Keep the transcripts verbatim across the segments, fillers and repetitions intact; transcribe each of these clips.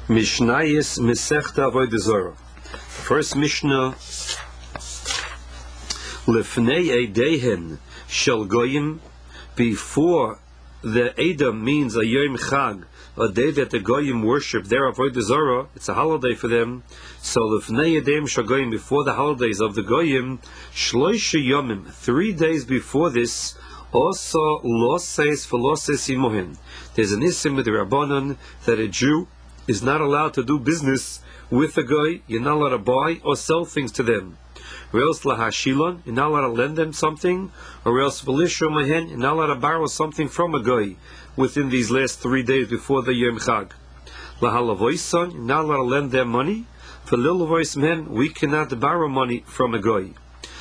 Mishnayis Mesechta Avodah Zarah. First Mishnah. Lefnei Eidehen Shel Goyim. Before the Edom means a Yom Chag, a day that the Goyim worship their Avodah Zarah. It's a holiday for them. So Lefnei Eidehen Shel Goyim, before the holidays of the Goyim, Shloisha Yomim, three days before this, also Loses Veloses Imohin. There's an isim with the Rabbanon that a Jew is not allowed to do business with a guy. You're not allowed to buy or sell things to them. Or else lahashilon, you're not allowed to lend them something. Or else v'lishu mahen, you're not allowed to borrow something from a guy within these last three days before the Yom Chag. Lahalavoisan, you're not allowed to lend them money. For lilavois men, we cannot borrow money from a guy.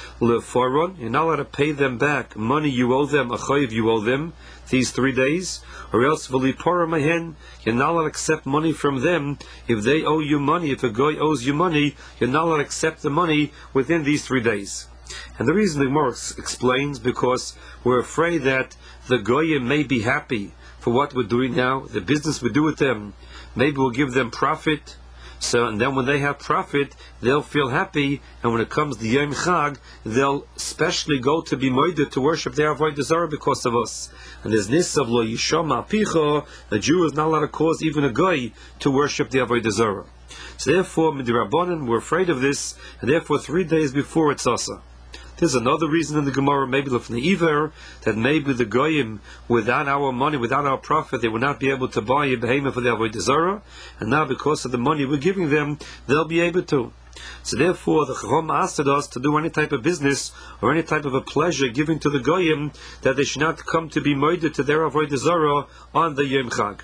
Lefaron, you're not allowed to pay them back money you owe them, a chayiv you owe them, these three days. Or else v'lipora mahen, you're not allowed to accept money from them if they owe you money. If a guy owes you money, you're not allowed to accept the money within these three days. And the reason the Gemara explains, because we're afraid that the goyim may be happy for what we're doing now, the business we do with them. Maybe we'll give them profit. So, and then when they have profit, they'll feel happy, and when it comes to Yom Chag, they'll especially go to be moided to worship their Avodah Zarah because of us. And there's nisav lo yisham apicha, a Jew is not allowed to cause even a guy to worship the Avodah Zarah. So therefore, midirabbanan, we're afraid of this, and therefore three days before it's asa. There's another reason in the Gemara, maybe from the Iver, that maybe the Goyim, without our money, without our profit, they will not be able to buy a behemoth for the Avodah Zarah, and now because of the money we're giving them, they'll be able to. So therefore, the Chacham asked us to do any type of business or any type of a pleasure given to the Goyim, that they should not come to be murdered to their Avodah Zarah on the Yom Chag.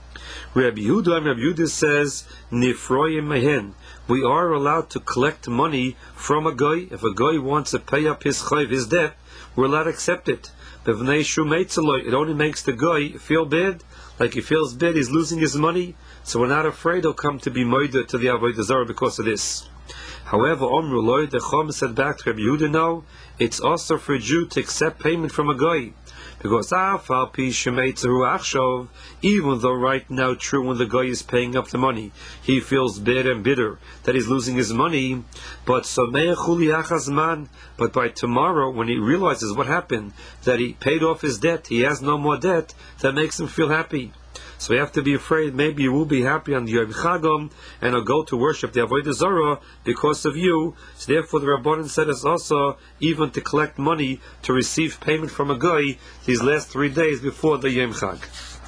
Rabbi Yehuda, Rabbi Yehuda says, Nifroyim mehen. We are allowed to collect money from a guy. If a guy wants to pay up his chayv, his debt, we're allowed to accept it. It only makes the guy feel bad, like he feels bad, he's losing his money, so we're not afraid he'll come to be murdered to the Avodah Zarah because of this. However, Omru Loi, the Chom said back to Rabbi Yehuda now, it's also for a Jew to accept payment from a guy. Because even though right now, true, when the guy is paying up the money, he feels bad and bitter that he's losing his money, but but by tomorrow, when he realizes what happened, that he paid off his debt, he has no more debt, that makes him feel happy. So we have to be afraid, maybe you will be happy on the Yom Chagam, and will go to worship the Avodah Zarah because of you. So therefore the Rabbanan said us also, even to collect money, to receive payment from a guy, these last three days before the Yom Chag.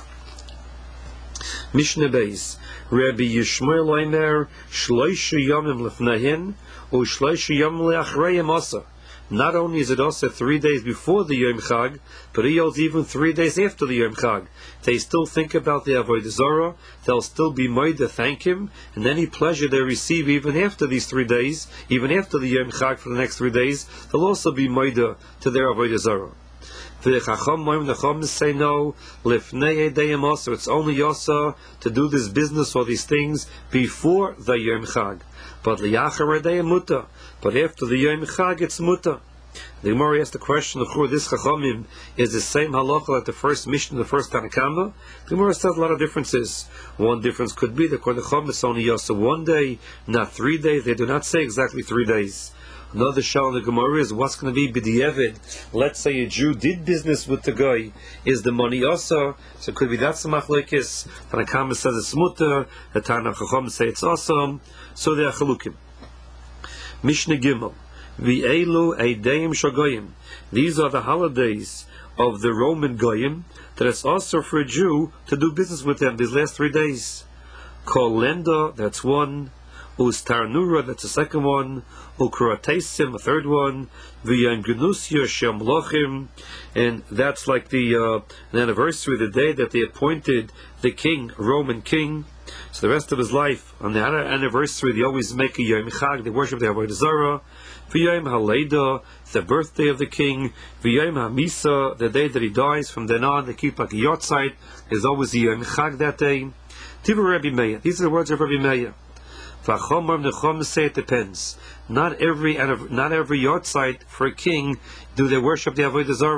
Mishnah Beis, Rabbi Yishmael Omer, Shloisha Yomim Lefnahin, or Shloisha Yomim Leachrayim Asa. Not only is it also three days before the Yom Chag, but he holds even three days after the Yom Chag. They still think about the Avodah Zarah, they'll still be made to thank him, and any pleasure they receive even after these three days, even after the Yom Chag for the next three days, they'll also be made to their Avodah Zarah. The Chacham say no, Lifnei Edayim also, it's only Yosa to do this business or these things before the Yom Chag. But Liyachar Edayim Muta, but after the Yom Chag it's Muta. The Gemara asked the question, this Chachamim is the same halacha like the first Mishnah, the first Tanakama. The Gemara says a lot of differences. One difference could be that the Chacham is only Yosa one day, not three days. They do not say exactly three days. Another shal in the Gemara is what's going to be b'di'evid. Let's say a Jew did business with the guy. Is the money also? So it could be that's the machlekes. Tanakama says it's mutter. The Tanakh Chacham say it's awesome. So they are chalukim. Mishnah Gimel. V'elu eidayim shagoyim. These are the holidays of the Roman goyim that it's also for a Jew to do business with them these last three days. Kol lenda, that's one. Ustarnura, that's the second one. Ukuratesim, a third one. V'yam Genusya Shem Lochim, and that's like the uh, an anniversary, the day that they appointed the king, Roman king. So the rest of his life, on the anniversary, they always make a Yom Chag, they worship the Avodah Zarah. V'yam Haleda, the birthday of the king. V'yam Hamisa, the day that he dies. From then on, they keep like a yahrzeit. There's always a Yom Chag that day. Tivur Rabbi Meir. These are the words of Rabbi Meir. V'achomar nechom say it depends. Not every not every yahrzeit for a king do they worship the Avodah Zarah.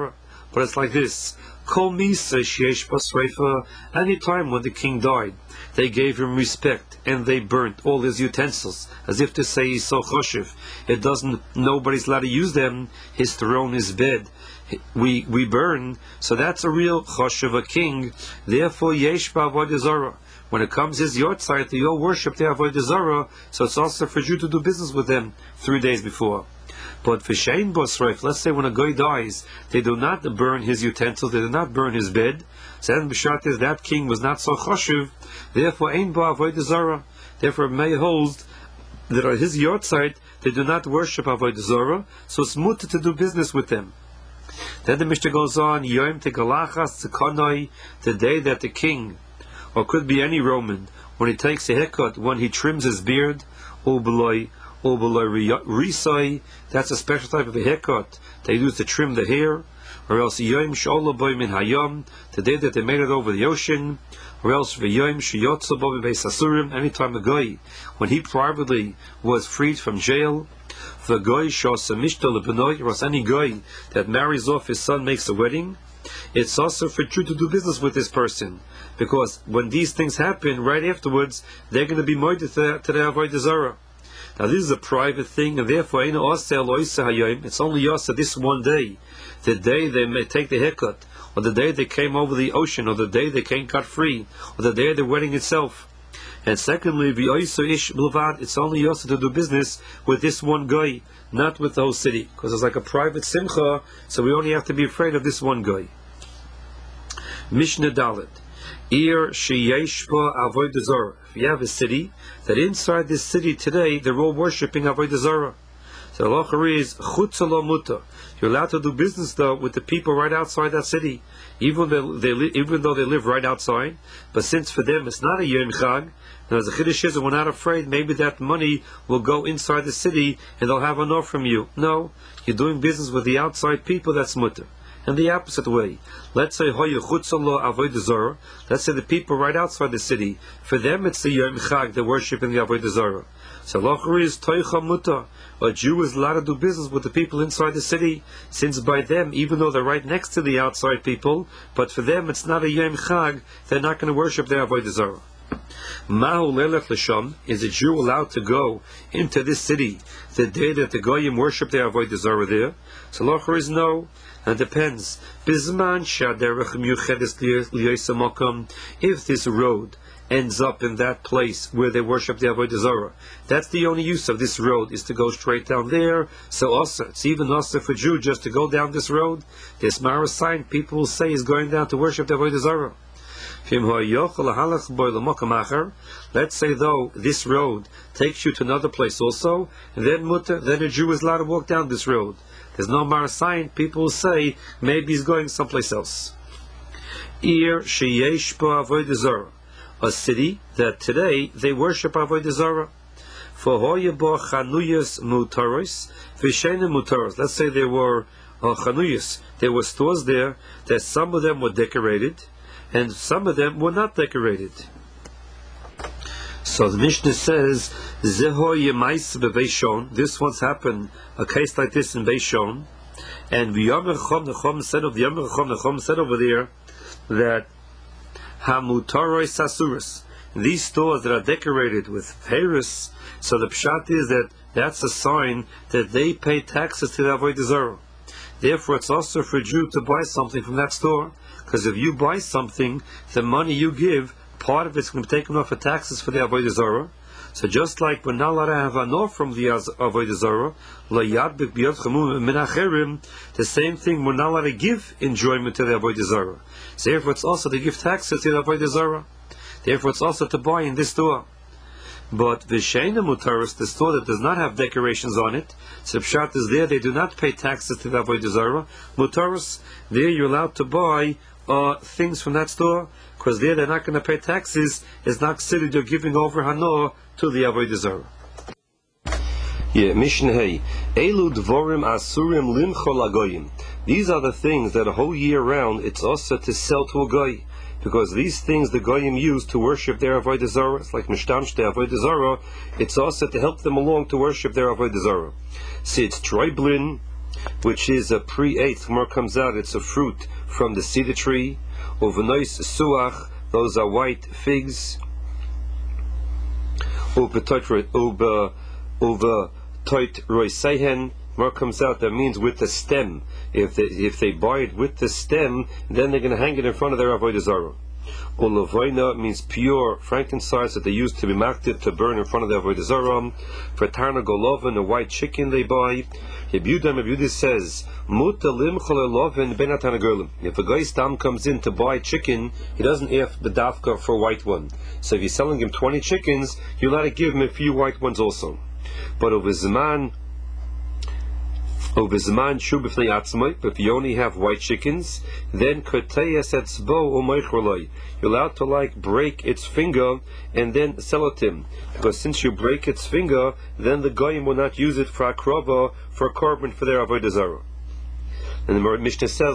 But it's like this. Kol misa sheyesh basreifa. Any time when the king died, they gave him respect and they burnt all his utensils, as if to say he's so choshev. It doesn't. Nobody's allowed to use them. His throne, his bed, we we burn. So that's a real choshev, a king. Therefore, yesh ba'avodah zarah. When it comes his yortzeit, they all worship the avodah zarah. So it's also for you to do business with them three days before. But v'shein bosreif, let's say when a guy dies, they do not burn his utensils, they do not burn his bed. So then b'shat is that king was not so choshev, therefore ein ba avodah zarah. Therefore may holds that on his yortzeit they do not worship avodah zarah, so it's mutter to do business with them. Then the Mishnah goes on, Yom tegalachas tzekonoi, the day that the king, or could be any Roman, when he takes a haircut, when he trims his beard, ubeloi, ubeloi risoi, that's a special type of a haircut they use to trim the hair, or else Yom she'olah bo min hayom, the day that they made it over the ocean, or else v'yom sheyotza bo b'beis asurim, anytime a guy, when he privately was freed from jail, the guy shasa mishta lebenoi, or else any guy that marries off his son makes a wedding, it's also for you to do business with this person, because when these things happen, right afterwards, they're going to be moed to the avodah zarah. Now this is a private thing, and therefore it's only yasa this one day, the day they may take the haircut, or the day they came over the ocean, or the day they came cut free, or the day of the wedding itself. And secondly, it's only yasa to do business with this one guy, not with the whole city, because it's like a private simcha, so we only have to be afraid of this one guy. Mishnah Dalet. Ir sheyesh ba avodah zarah. If you have a city, that inside this city today they're all worshipping avodah zarah. So halacha is chutza lo muta. You're allowed to do business though with the people right outside that city, even though they, they even though they live right outside. But since for them it's not a yom chag, and as the chiddush is, we're not afraid maybe that money will go inside the city and they'll have enough from you. No, you're doing business with the outside people. That's muta. And the opposite way. Let's say hoye chutza lo avodah zarah. Let's say the people right outside the city. For them, it's the yom chag. They're worshiping the avodah zarah. So halacha is toicha muta. A Jew is allowed to do business with the people inside the city, since by them, even though they're right next to the outside people, but for them it's not a yom chag. They're not going to worship their avodah zarah. Mahu lelech l'sham, is a Jew allowed to go into this city the day that the goyim worship their avodah zarah there? So halacha is no. And it depends. Bizman shaderech miyuchedes liyosem makom. If this road ends up in that place where they worship the avodah zarah, that's the only use of this road, is to go straight down there. So also, it's even also for Jew just to go down this road. This Mara sign people will say is going down to worship the avodah zarah. Let's say though this road takes you to another place also, and then mutter, then a Jew is allowed to walk down this road. There's no Mara sign, people will say maybe he's going someplace else. Ir sheyesh bo avodah zarah, a city that today they worship avodah zarah. For hoye bo chanuyos mutaros v'sheina mutaros. Let's say there were uh, chanuyos, there were stores there that some of them were decorated and some of them were not decorated. So the Mishnah says, Zeho yemais bebeishon. This once happened, a case like this in Beishon, and V'yomer Chom Nechom said of V'yomer Chom Nechom said over there that Hamutaroi Sasuris, these stores that are decorated with Paris. So the pshat is that that's a sign that they pay taxes to the avodah zarah. Therefore, it's also for a Jew to buy something from that store, because if you buy something, the money you give, part of it's going to be taken off for taxes for the avodah zarah. So just like we're not allowed to have anor from the avodah zarah, the same thing we're not allowed to give enjoyment to the avodah zarah. So therefore, it's also to give taxes to the avodah zarah. Therefore, it's also to buy in this store. But v'sheina mutaros, the store that does not have decorations on it, so pshat is there, they do not pay taxes to the avodah zarah. Mutaros, there you're allowed to buy uh, things from that store, because there they're not going to pay taxes. It's not considered you're giving over hanor to the avodah zarah. Yeah, Mishnah Hey, Elu dvorim asurim limchol agoyim. These are the things that a whole year round it's also to sell to a goy, because these things the goyim use to worship their avodah zarah. It's like mishtamsh the avodah zarah. It's also to help them along to worship their avodah zarah. See, it's troiblin, which is a pre-eighth. More comes out, it's a fruit from the cedar tree. Uvenois suach, those are white figs. Uva toit roisehen. More comes out, that means with the stem. If they if they buy it with the stem, then they're going to hang it in front of their avodah zarah. Olavoina means pure frankincense that they use to be maktiv, to burn in front of the avodah zarah. For tarna golovin, a white chicken they buy. Yebuda Yebuda says, Muta limchol elovin ben atanagolim. If a guy stam comes in to buy chicken, he doesn't have the dafka for a white one. So if you're selling him twenty chickens, you're allowed to give him a few white ones also. But over Zman, Over Zman shu b'fnei atzmai, but if you only have white chickens, then koteyes etzbo u'moichroloi. You're allowed to like break its finger and then sell it to him, because since you break its finger, then the goyim will not use it for akrova, for a korban for their avodah zarah. And the Mishnah says,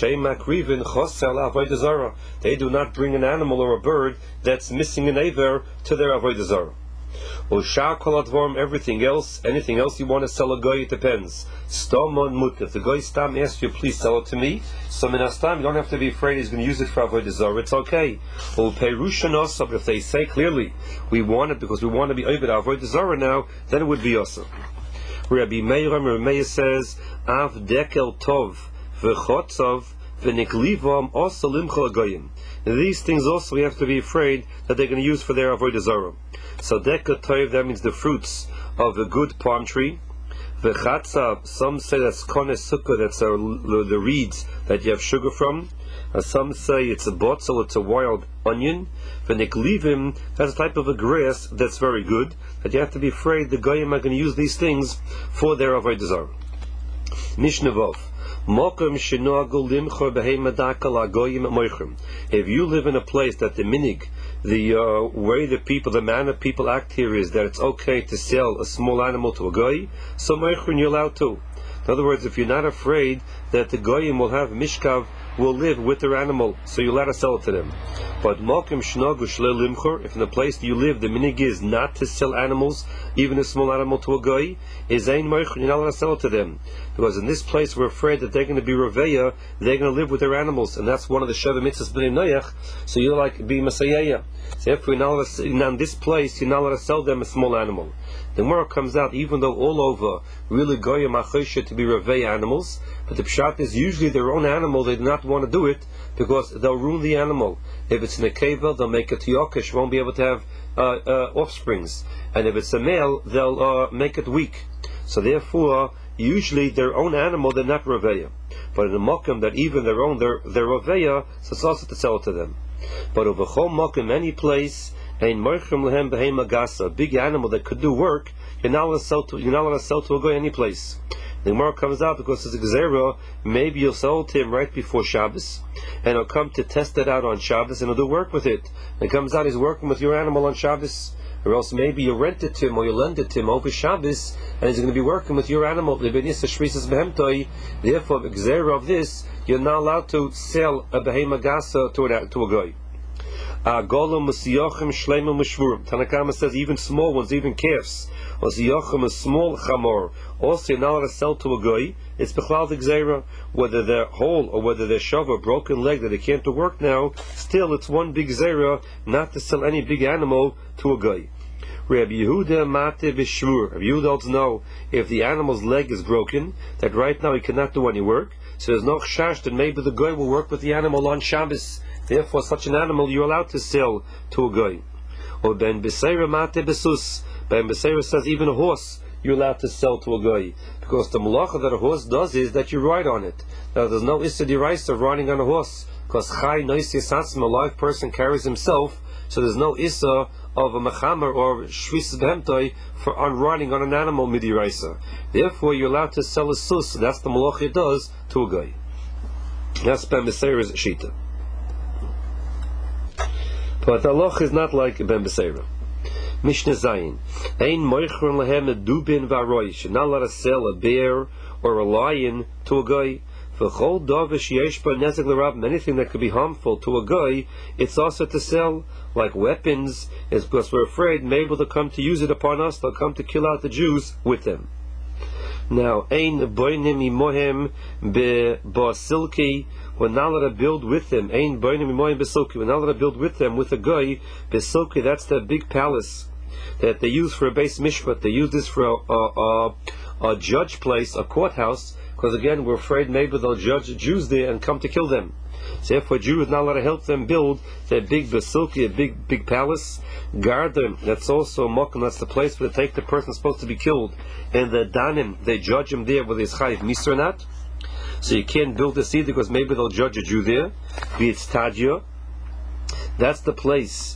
they do not bring an animal or a bird that's missing an aver to their avodah zarah. Everything else, anything else you want to sell a guy, it depends. Stomon mut. If the guy stam asks you, please sell it to me, so minastam, you don't have to be afraid he's going to use it for avodah zarah. It's okay. If they say clearly, we want it because we want to be over avodah zarah now, then it would be also. Rabbi Meir, Rabbi Meir says, Av dekel tov v'chotzov v'niklivam also limchol goyim. These things also we have to be afraid that they're going to use for their avodah zarah. So dekel tov, that means the fruits of a good palm tree. V'chatzav, some say that's kones sukkah, that's a, the reeds that you have sugar from. Uh, some say it's a botzel, it's a wild onion. V'niklivim, that's a type of a grass that's very good, that you have to be afraid the goyim are going to use these things for their avodah zarah. Mishnah Vov. If you live in a place that the minig, the uh, way the people, the manner people act here is that it's okay to sell a small animal to a goy, so moichren you're allowed to. In other words, if you're not afraid that the goyim will have mishkav, will live with their animal, so you're allowed to sell it to them. But mokim shnogu shle limchor, if in the place you live the minig is not to sell animals, even a small animal to a goy, is ein moichren, you're not allowed to sell it to them. Because in this place we're afraid that they're going to be reveya, they're going to live with their animals, and that's one of the sheva mitzvahs b'nei noyach, so you're like be masayaya. So if we're not allowed to, in this place, you're not allowed to sell them a small animal. The Gemara comes out, even though all over really goyim achosha to be revei animals, but the pshat is usually their own animal. They do not want to do it because they'll ruin the animal. If it's in a keva, they'll make a tiyokish, won't be able to have uh, uh, offsprings, and if it's a male, they'll uh, make it weak. So therefore, usually their own animal they're not reveya. But in the mokum that even their own they're they're reveya, so it's also to sell it to them. But over chol mokum, any place. A big animal that could do work, you're not allowed to sell to, you're not allowed to sell to a guy any place. The Gemara comes out because it's a gzera, maybe you'll sell it to him right before Shabbos, and he'll come to test it out on Shabbos, and he'll do work with it. And it comes out he's working with your animal on Shabbos, or else maybe you rent it to him or you lend it to him over Shabbos, and he's going to be working with your animal. Therefore, the gzera of this, you're not allowed to sell a behema gasa to a, to a guy. Tanakama says even small ones, even calves, or ziyachim, a small chamor, also you're not allowed to sell to a guy. It's bechlal the gzeira, whether they're whole or whether they're shava, broken leg that they can't do work now. Still, it's one big gzeira not to sell any big animal to a guy. Rabbi Yehuda mate v'shvur. Rabbi Yehuda holds no, if the animal's leg is broken, that right now he cannot do any work, so there's no chash that maybe the guy will work with the animal on Shabbos. Therefore, such an animal you're allowed to sell to a guy. Or ben beseira mate besus. Ben beseira says even a horse you're allowed to sell to a guy, because the malacha that a horse does is that you ride on it. Now, there's no issa diraisa of riding on a horse, because chai noisi satzim, a live person carries himself, so there's no issa of a mechamer or shvis behemtoi for on riding on an animal midiraisa. Therefore, you're allowed to sell a sus. That's the malacha it does to a guy. That's ben beseira's shita. But the halach is not like ben beseira. Mishnah Zayin. Ein moichron lehem a dubin v'aroy. You're not allowed to sell a bear or a lion to a guy. V'chol davish yeshba nezek l'rab. Anything that could be harmful to a guy, it's also to sell, like weapons, is because we're afraid maybe they'll come to use it upon us. They'll come to kill out the Jews with them. Now, ein boinim imohem besilki. We're not allowed to build with them. Ein boinim imohem besilki. We're not allowed to build with them with a guy besilki. That's the big palace that they use for a base mishpat. They use this for a, a, a, a judge place, a courthouse, because again we're afraid maybe they'll judge Jews there and come to kill them. So therefore, a Jew is not allowed to help them build that big basilki, a big big palace. Guard them. That's also mokum. That's the place where they take the person supposed to be killed, and the danim, they judge him there whether he's chayiv misa or not. So you can't build this either because maybe they'll judge a Jew there. Be it stadia. That's the place.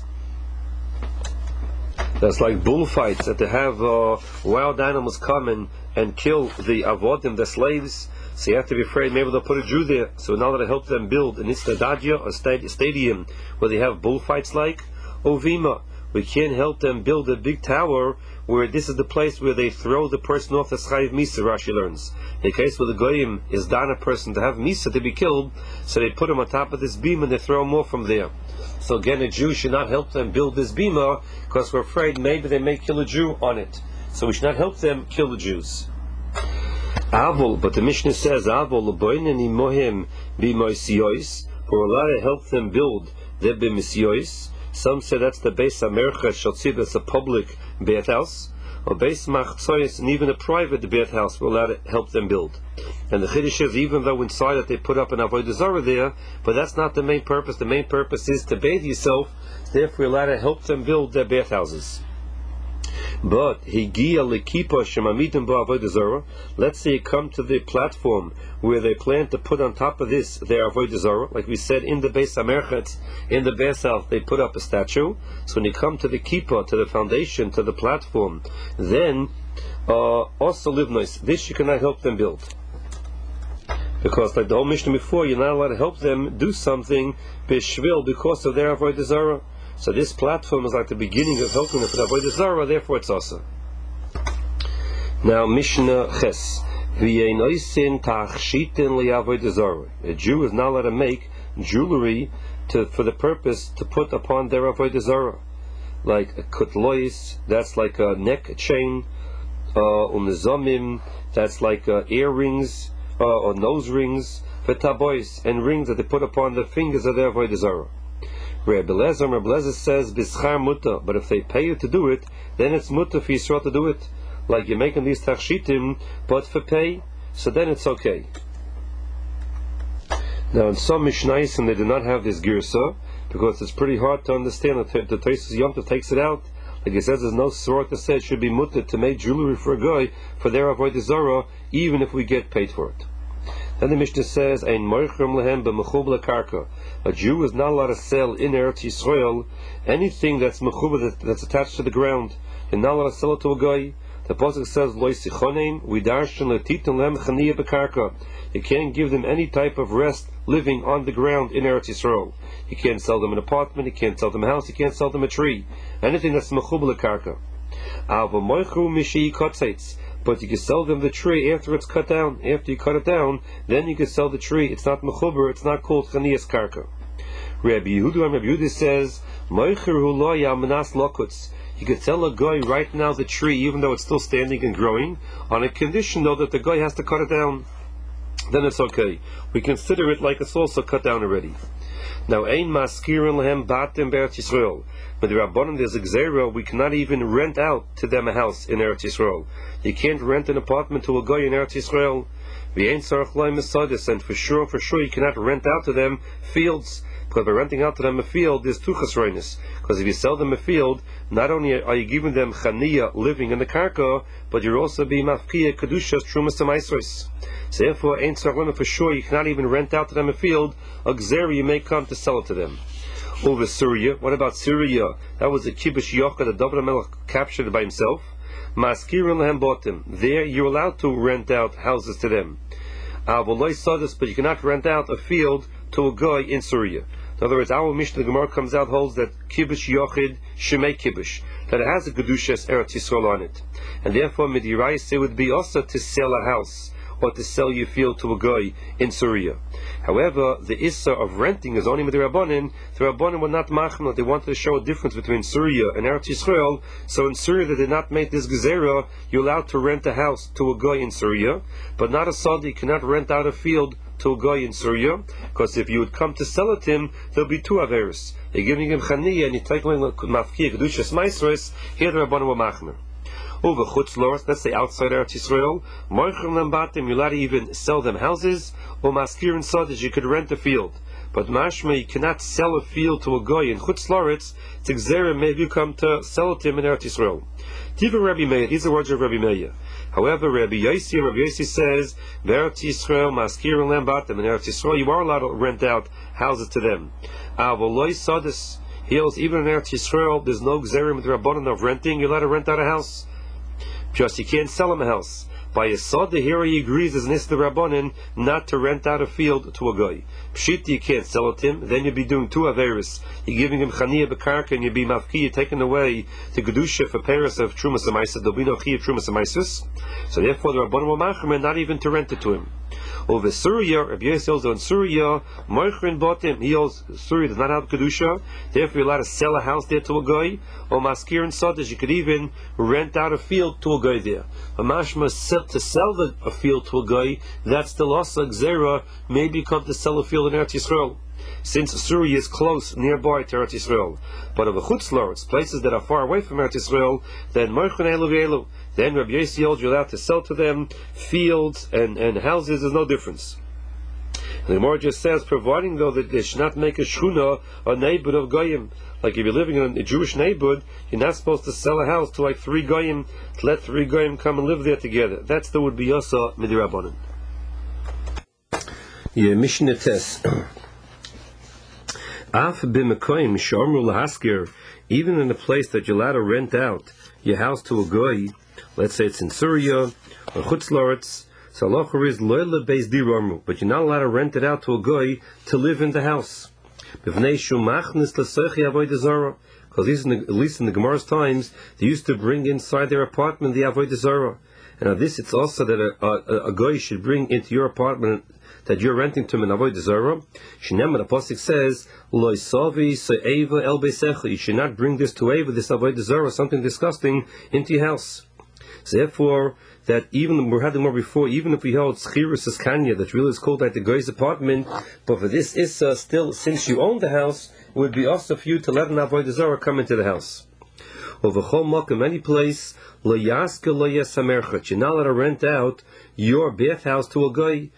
That's like bullfights that they have uh, wild animals come and, and kill the avodim, the slaves. So you have to be afraid maybe they'll put a Jew there. So in order to help them build an istadadia, a stadium where they have bullfights like Ovima, we can't help them build a big tower where this is the place where they throw the person off the chayiv misa. Rashi learns in the case where the goyim is done a person to have misa to be killed, so they put him on top of this beam and they throw him off from there. So again, a Jew should not help them build this bima because we're afraid maybe they may kill a Jew on it. So we should not help them kill the Jews. Avol, but the Mishnah says, Avol l'boineni mohem b'moisiyos. We're allowed to help them build their b'misiyos. Some say that's the Beis HaMercha Shaltziv, that's a public Beit House, or Beis Machzoyos, and even a private Beit House. We're allowed to help them build. And the Chiddush is, even though inside it they put up an Avodah Zarah there, but that's not the main purpose. The main purpose is to bathe yourself. Therefore, we're allowed to help them build their Beit Houses. But higia lekipa shemamitim ba'avodah zarah. Let's say you come to the platform where they plan to put on top of this their avodah zarah, like we said in the Beis HaMerchet, in the Beis House they put up a statue. So when you come to the kippah, to the foundation, to the platform, then uh, also livnois. This you cannot help them build, because like the whole Mishnah before, you're not allowed to help them do something b'shvil because of their avodah zarah. So this platform is like the beginning of helping them for the avodah zarah, therefore it's also. Now Mishnah Ches. A Jew is not allowed to make jewelry to, for the purpose to put upon their avodah zarah, like a kutlois, that's like a neck chain, uh, unizomim, that's like uh, earrings uh, or nose rings, v'tabois, and rings that they put upon the fingers of their avodah zarah. Rabbi Lezer, Rabbi Lezer says bischar muta, but if they pay you to do it, then it's muta for Yisrael to do it. Like you're making these tachshitim, but for pay, so then it's okay. Now in some Mishnayos, they do not have this girsa because it's pretty hard to understand. The Tosfos Yom Tov takes it out. Like he says, there's no sorah to say it should be muta to make jewelry for a guy for their avodah zarah, even if we get paid for it. Then the Mishnah says, "Ein moichem lehem b'mechub lekarka." A Jew is not allowed to sell in Eretz Yisrael anything that's mechub, that's attached to the ground. You're not allowed to sell it to a guy. The pasuk says, "Lo sichonim vidarshin letitin lehem chaniya bekarka." You can't give them any type of rest living on the ground in Eretz Yisrael. You can't sell them an apartment. You can't sell them a house. You can't sell them a tree. Anything that's mechub lekarka. Ava moichu mishi kotzeitz. But you can sell them the tree after it's cut down. After you cut it down, then you can sell the tree. It's not mechuber, it's not called chaniyas karka. Rabbi Yehuda, Rabbi Yehuda says, Moicher hu lo yamanas lokutz. You can sell a guy right now the tree, even though it's still standing and growing, on a condition though that the guy has to cut it down. Then it's okay. We consider it like it's also cut down already. Now, ein maskirin lehem batim be'Eretz Yisrael. But the Rabbanim, there's a gzeira, we cannot even rent out to them a house in Eretz Yisrael. You can't rent an apartment to a guy in Eretz Yisrael. V'ein tzarich loy mesadis, and for sure, for sure, you cannot rent out to them fields. Because by renting out to them a field, there's two chasroinus. Because if you sell them a field, not only are you giving them chaniya living in the karka, but you're also being mafkiya kedushas trumas amaisros. So therefore, ein tzarich for sure, you cannot even rent out to them a field. A gzeira you may come to sell it to them. Over Syria. What about Syria? That was the Kibush Yochad that David HaMelech captured by himself. Maskirin lehem bought them. There you're allowed to rent out houses to them. Avoloi Sadis, but you cannot rent out a field to a guy in Syria. In other words, our Mishnah, the Gemara comes out, holds that Kibush Yochid Shemei Kibush, that it has a Kedushas Eretz Yisrael on it. And therefore, Midirayis, it would be also to sell a house or to sell your field to a guy in Syria. However, the issa of renting is only with the Rabbanin. The Rabbanin were not machmir. They wanted to show a difference between Syria and Eretz Yisrael. So in Syria they did not make this gezerah. You're allowed to rent a house to a guy in Syria, but not a Saudi cannot rent out a field to a guy in Syria, because if you would come to sell it to him, there'll be two averis. You're giving him chaniya and you're taking away mafkir kedushas maisros. Here the Rabbanim were machmir. Over chutz lords, let's say outside Eretz Yisrael, moichem lembatim, you're allowed to even sell them houses, or maskir and sadish, you could rent a field. But mashma, you cannot sell a field to a guy in chutz lords. It's exera, maybe you come to sell it to him in Eretz Yisrael. Tiva Rabbi Meir, these are words of Rabbi Meir. However, Rabbi Yossi, Rabbi Yossi says, Eretz Yisrael, maskir and lembatim, in Eretz Yisrael, you are allowed to rent out houses to them. Avoloi sadis, heals even in Eretz Yisrael, there's no gzerim with the Rabbanan of renting, you're allowed to rent out a house. Just you can't sell him a house. By a Sada, here he agrees as Nis the Rabbanin not to rent out a field to a guy. Pshita, you can't sell it to him, then you'd be doing two averis. You're giving him chaniya bekarka and you'd be mafki, you're taking away the gedusha for Paris of Trumas Amaisa, there'll be no chiyah Trumas Amaisus. So therefore the Rabbanin will machmer not even to rent it to him. Over Syria, Rabbi Yossi also in Syria, Moichrin bought him, he also, Syria does not have kedusha, therefore you're allowed to sell a house there to a guy, or maskir and sadish, you could even rent out a field to a guy there. A mashma to sell the, a field to a guy, that's the loss of Xera, maybe you come to sell a field in Eretz Yisrael, since Syria is close, nearby to Eretz Yisrael. But of a chutz lords, places that are far away from Eretz Yisrael, then Moichrin elu v'elu, then Rabbi Yossi holds you're allowed to sell to them fields and, and houses, there's no difference. And the Gemara just says, providing though that they should not make a shchuna, a neighborhood of goyim. Like if you're living in a Jewish neighborhood, you're not supposed to sell a house to like three goyim, to let three goyim come and live there together. That's the would be yasa midirabbanan. Yeah, Mishnah Tes. Af b'mekoyim sh'omru lahaskir, even in a place that you're allowed to rent out your house to a goy, let's say it's in Syria or chutz la'aretz, so halacha is lo lebeis diramu, but you're not allowed to rent it out to a guy to live in the house. Because these, at least in the Gemara's times, they used to bring inside their apartment the avodah zarah. And on this, it's also that a, a, a guy should bring into your apartment that you're renting to him an avodah zarah. Shneimar, the pasuk says, "Lo isavi se'eva el beisecha." You should not bring this to Eva, this avodah zarah, something disgusting, into your house. So therefore, that even we had the more before, even if we held schirus as kanya, that really is called like the guy's apartment, but for this issa, still, since you own the house, it would be also for you to let an avodah zarah come into the house. Over chomok in any place, lo yaska lo yesamerchet. You're not allowed to rent out your bathhouse to a guy,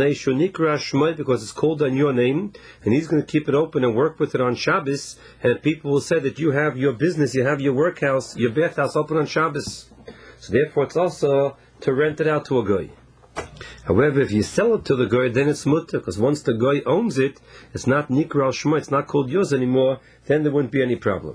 because it's called on your name, and he's going to keep it open and work with it on Shabbos, and people will say that you have your business, you have your workhouse, your bathhouse open on Shabbos. So therefore it's also to rent it out to a guy. However, if you sell it to the guy, then it's mutter, because once the guy owns it, it's not nikra al shma, it's not called yours anymore, then there wouldn't be any problem.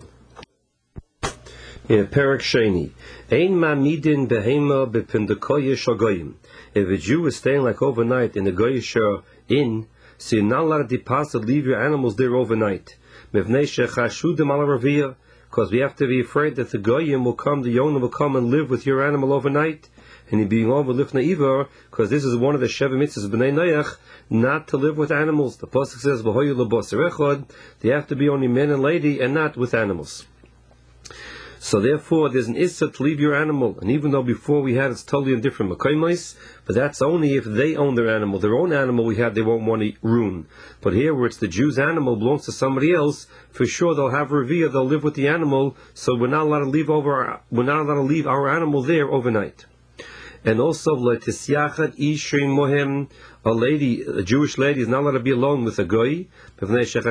Yeah, Perek Sheni. Ein ma'midin behema bepindakoye shagoyim. If a Jew is staying like overnight in the Goyish inn, so you're not allowed to deposit, leave your animals there overnight. Mevnei shechashudim ala raviyah, because we have to be afraid that the Goyim will come, the Yonah will come and live with your animal overnight, and you're being over lifnei ivar, because this is one of the Sheva mitzvahs of Bnei Noach, not to live with animals. The pasuk says, V'hoyu l'basar echad, they have to be only men and lady, and not with animals. So therefore, there's an issa to leave your animal, and even though before we had it's totally in different makoymos, but that's only if they own their animal. Their own animal we had, they won't want to ruin. But here, where it's the Jew's animal belongs to somebody else, for sure they'll have revia, they'll live with the animal. So we're not allowed to leave over, our, we're not allowed to leave our animal there overnight. And also, le'tisyachat ishrei mohem, a lady, a Jewish lady, is not allowed to be alone with a goy, because they're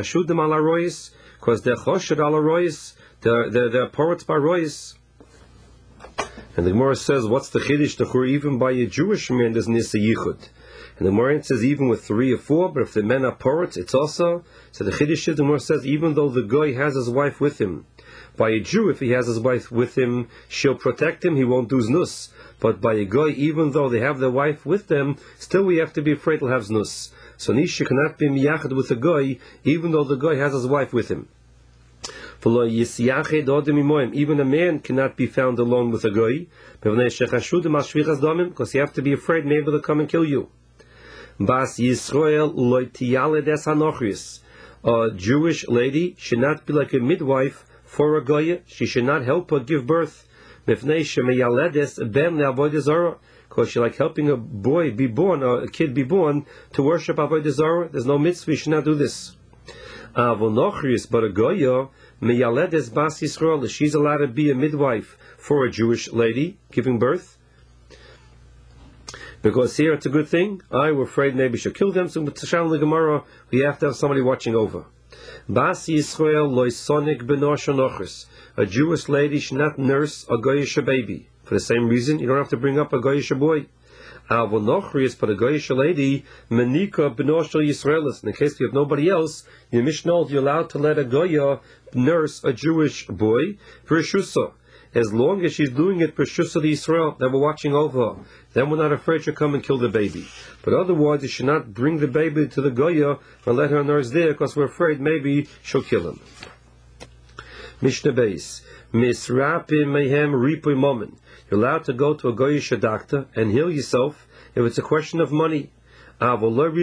choshed ala rois. They're, they're, they're poets by Royce. And the Gemara says, what's the chiddush? The even by a Jewish man, there's nisa yichud. And the Gemara says, even with three or four, but if the men are poets, it's also. So the chiddush is, the Gemara says, even though the guy has his wife with him, by a Jew, if he has his wife with him, she'll protect him, he won't do znus. But by a guy, even though they have their wife with them, still we have to be afraid he'll have znus. So nisha cannot be miyachad with a guy, even though the guy has his wife with him. Even a man cannot be found alone with a goy, because you have to be afraid maybe they'll come and kill you. Bas Yisrael loitiyale des hanochris. A Jewish lady should not be like a midwife for a goy. She should not help her give birth. Because she like helping a boy be born, or a kid be born, to worship Avodah Zarah. There's no mitzvah, you should not do this. But a goya, meyaledes bas Yisrael, she's allowed to be a midwife for a Jewish lady giving birth. Because here it's a good thing. I were afraid maybe she'll kill them, so with Tashan the Gemara, we have to have somebody watching over. Bas Yisrael loisonik benoshanochris. A Jewish lady should not nurse a goyish baby. For the same reason, you don't have to bring up a goyish boy. Avonochris, but a goyish lady, menika benoshal Yisraelis. In the case you have nobody else, in the Mishnah, you're allowed to let a goya nurse a Jewish boy for Shusa. As long as she's doing it for Shusa the Israel, that we're watching over her, then we're not afraid she'll come and kill the baby. But otherwise, you should not bring the baby to the goya and let her nurse there, because we're afraid maybe she'll kill him. Mishnah Beis. Misrapi mehem ripuy momen. You're allowed to go to a goyish doctor and heal yourself if it's a question of money. But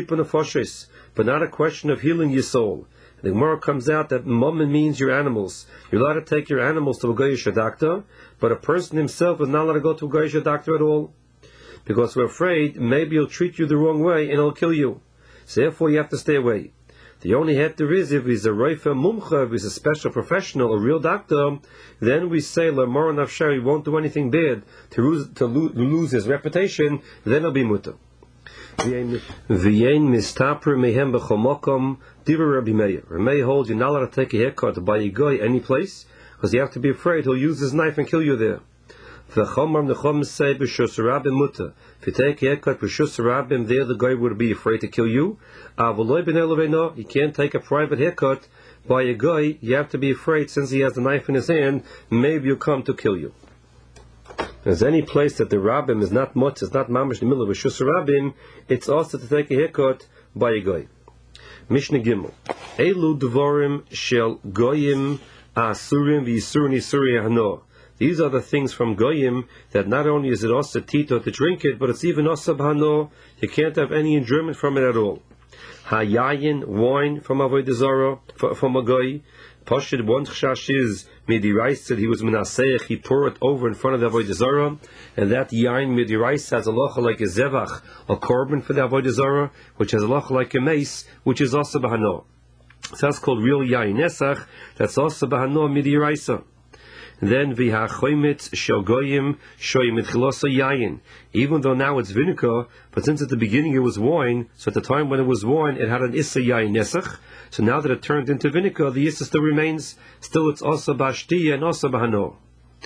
not a question of healing your soul. The Gemara comes out that momen means your animals. You're allowed to take your animals to a goyish doctor, but a person himself is not allowed to go to a goyish doctor at all. Because we're afraid maybe he'll treat you the wrong way and he'll kill you. So therefore you have to stay away. The only head there is if he's a Reifa Mumcha, if he's a special professional, a real doctor, then we say Lamar Nafshari won't do anything bad to lose, to lo- lose his reputation, then he'll be mutter. V'yein mistaper mehem b'chomokom diva Rabbi Meir. Rabbi Meir holds you're not allowed to take a haircut by a guy any place, because you have to be afraid he'll use his knife and kill you there. V'chomar nechom say b'shus rabim mutter. If you take a haircut b'shus rabim, there the guy would be afraid to kill you. Avoloi ben eloveno, you can't take a private haircut by a guy. You have to be afraid, since he has the knife in his hand, maybe he'll come to kill you. There's any place that the rabbim is not much, it's not mamish in the middle of a shus rabbim, it's also to take a haircut by a guy. Mishnah Gimel. Elu dvorim shel goyim asurim v'yisurin yisuri hano. These are the things from goyim that not only is it also tito to drink it, but it's even also b'hano. You can't have any enjoyment from it at all. Hayayin, wine from Avodah Zarah, from a goy. Pashid, one chash is midiraisa that he was menaseich, he poured it over in front of the Avodah Zarah, and that yain midiraisa has a locha like a zevach, a korban for the Avodah Zarah, which has a locha like a mace, which is also b'hano. So that's called real yain nesach, that's also b'hano midiraisa. Then v'hachoymitz shel goyim shoyim mitchilosa yayin. Even though now it's vinegar, but since at the beginning it was wine, so at the time when it was wine, it had an issa yayin nesach. So now that it turned into vinegar, the issa still remains. Still, it's also bashtiya and also bahano.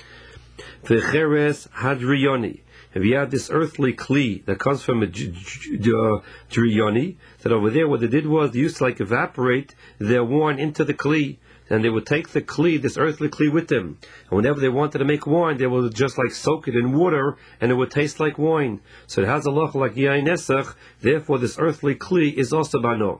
V'cheres hadriyoni. If you have this earthly kli that comes from a driyoni, that over there what they did was they used to like evaporate their wine into the kli. And they would take the kli, this earthly kli, with them. And whenever they wanted to make wine, they would just like soak it in water, and it would taste like wine. So it has a loch like yain nesach. Therefore, this earthly kli is also bano.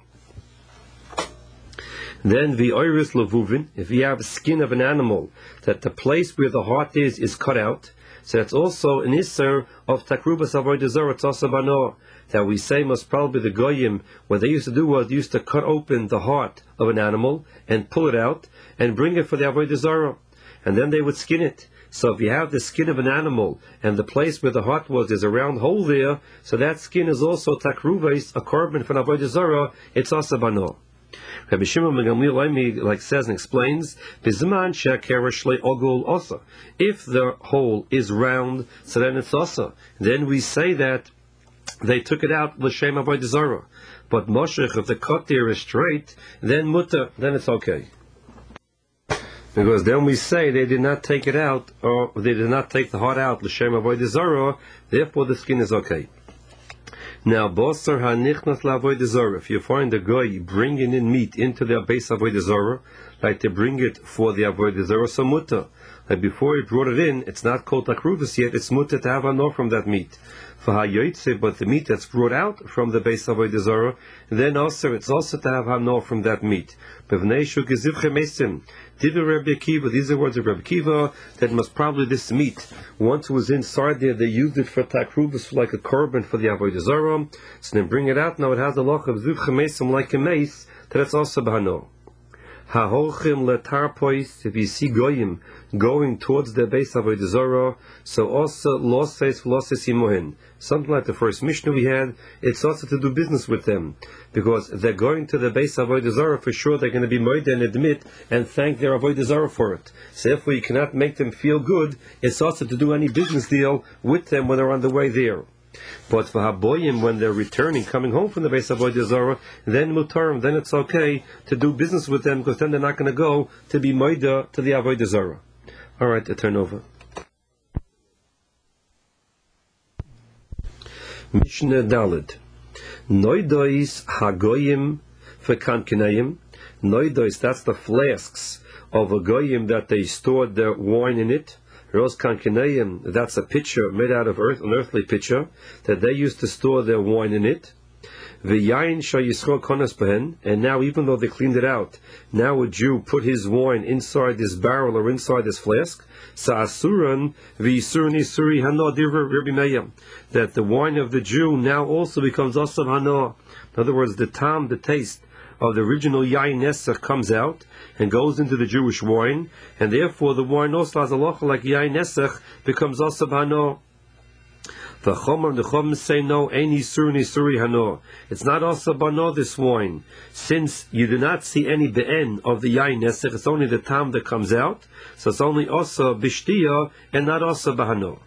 Then the oiris levuvin. If you have a skin of an animal, that the place where the heart is is cut out, so that's also an isser of takrubas avodah zarah. It's also bano. That we say must probably the goyim, what they used to do was they used to cut open the heart of an animal and pull it out and bring it for the avodah zarah, and then they would skin it. So if you have the skin of an animal and the place where the heart was, there's a round hole there, so that skin is also takruvas, a korban for the avodah zarah. It's also bano. Rabbi Shimon ben Gamliel like says and explains, Bizman she'akera shlei ogul also. If the hole is round, so then it's also. Then we say that they took it out l'shem avodah zarah. But moshech, if the cut there is straight, then mutter, then it's okay. Because then we say they did not take it out, or they did not take the heart out l'shem avodah zarah, therefore the skin is okay. Now, bosar hanichnas la'avodah zarah. If you find a guy bringing in meat into their base avodah zarah, like they bring it for the avodah zarah, so mutter. Like before he brought it in, it's not called takruvus yet. It's mutter to have anor from that meat. But the meat that's brought out from the base of Avodah Zarah, then also it's also to have hano from that meat. These are words of Rabbi Kiva, that must probably this meat, once it was inside there, they used it for takrubas, like a korban for the Avodah Zarah. So then bring it out, now it has a loch of zivche mesim like a mace, that's also b'hano. Ha-holchim letarpois, if you see goyim going towards the base of Avodah Zarah, so also loses loses imohin. Something like the first Mishnah we had, it's also to do business with them, because they're going to the base of Avodah Zarah, for sure they're going to be moed and admit and thank their Avodah Zarah for it. So therefore you cannot make them feel good, it's also to do any business deal with them when they're on the way there. But for Haboyim, when they're returning, coming home from the base of Avodah Zarah, then mutarim, then it's okay to do business with them, because then they're not going to go to be moida to the Avodah Zarah. All right, I turn over. Mishnah Daled. Noidois Hagoyim Fekankinayim. Noidois, that's the flasks of a goyim that they stored their wine in it. Ros Kankinayim, that's a pitcher made out of earth, an earthly pitcher, that they used to store their wine in it. V'yayin shayisro konas behen, and now even though they cleaned it out, now a Jew put his wine inside this barrel or inside this flask. Sa'asuran v'yisurni suri hano divra Rabbi Meir, that the wine of the Jew now also becomes asav hano. In other words, the tam, the taste of the original yayin nesach comes out and goes into the Jewish wine, and therefore the wine also has a loch like yayin nesach becomes asav hano. The Chomar, the Chom say no, any surni suri hano. It's not also bano this wine, since you do not see any be'en of the yain nesech. It's only the tam that comes out, so it's only also bishtiya and not also bahano.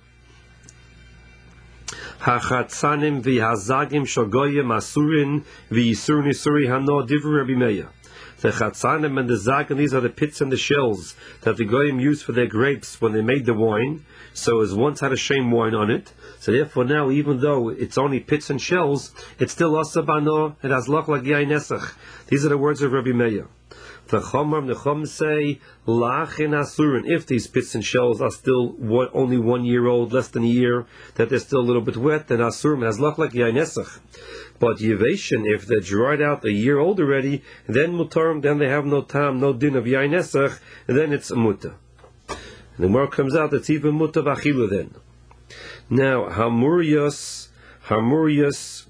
Hachatzanim v'hazagim shogoyim asurin v'yisurni suri hano divri Rabbi Meir. The chatzanim and the zagim, these are the pits and the shells that the goyim used for their grapes when they made the wine. So it once had a shame wine on it. So therefore now, even though it's only pits and shells, it's still asabano. It has loch like yain nesach. These are the words of Rabbi Meir. The Chomar, the Chom say lachin asurin. If these pits and shells are still one, only one year old, less than a year, that they're still a little bit wet, then asurim has loch like yain nesach. But yivation, if they're dried out a year old already, then mutarim, then they have no tam, no din of yain nesach, and then it's a muta. And the more comes out, it's even muta v'achilu then. Now, hamurias, hamurias,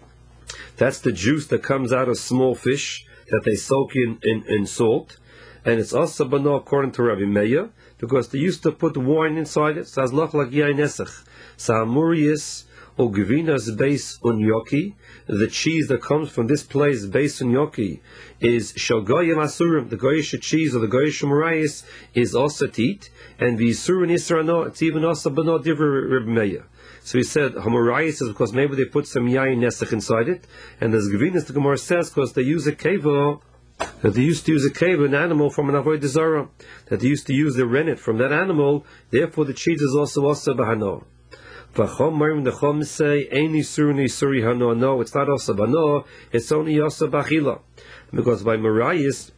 that's the juice that comes out of small fish that they soak in, in, in salt. And it's also bano according to Rabbi Meir, because they used to put wine inside it. So it's loch like yain nesach. So hamurias, or gvinas beis unyoki, the cheese that comes from this place, beis unyoki, is shogoyim asurim, the goyish cheese or the goyish marayis is also to eat, and the isurin israno, it's even also bano divri Rabbi Meir. So he said hamarayis is because maybe they put some yain nesach inside it, and as gvinas the Gemara says because they use a keva, that they used to use a keva, an animal from an avodah zarah, that they used to use the rennet from that animal, therefore the cheese is also also bahano. The Chom say, Eini surni suri hano. No, it's not also bano, it's only also bachila. Because by Marias,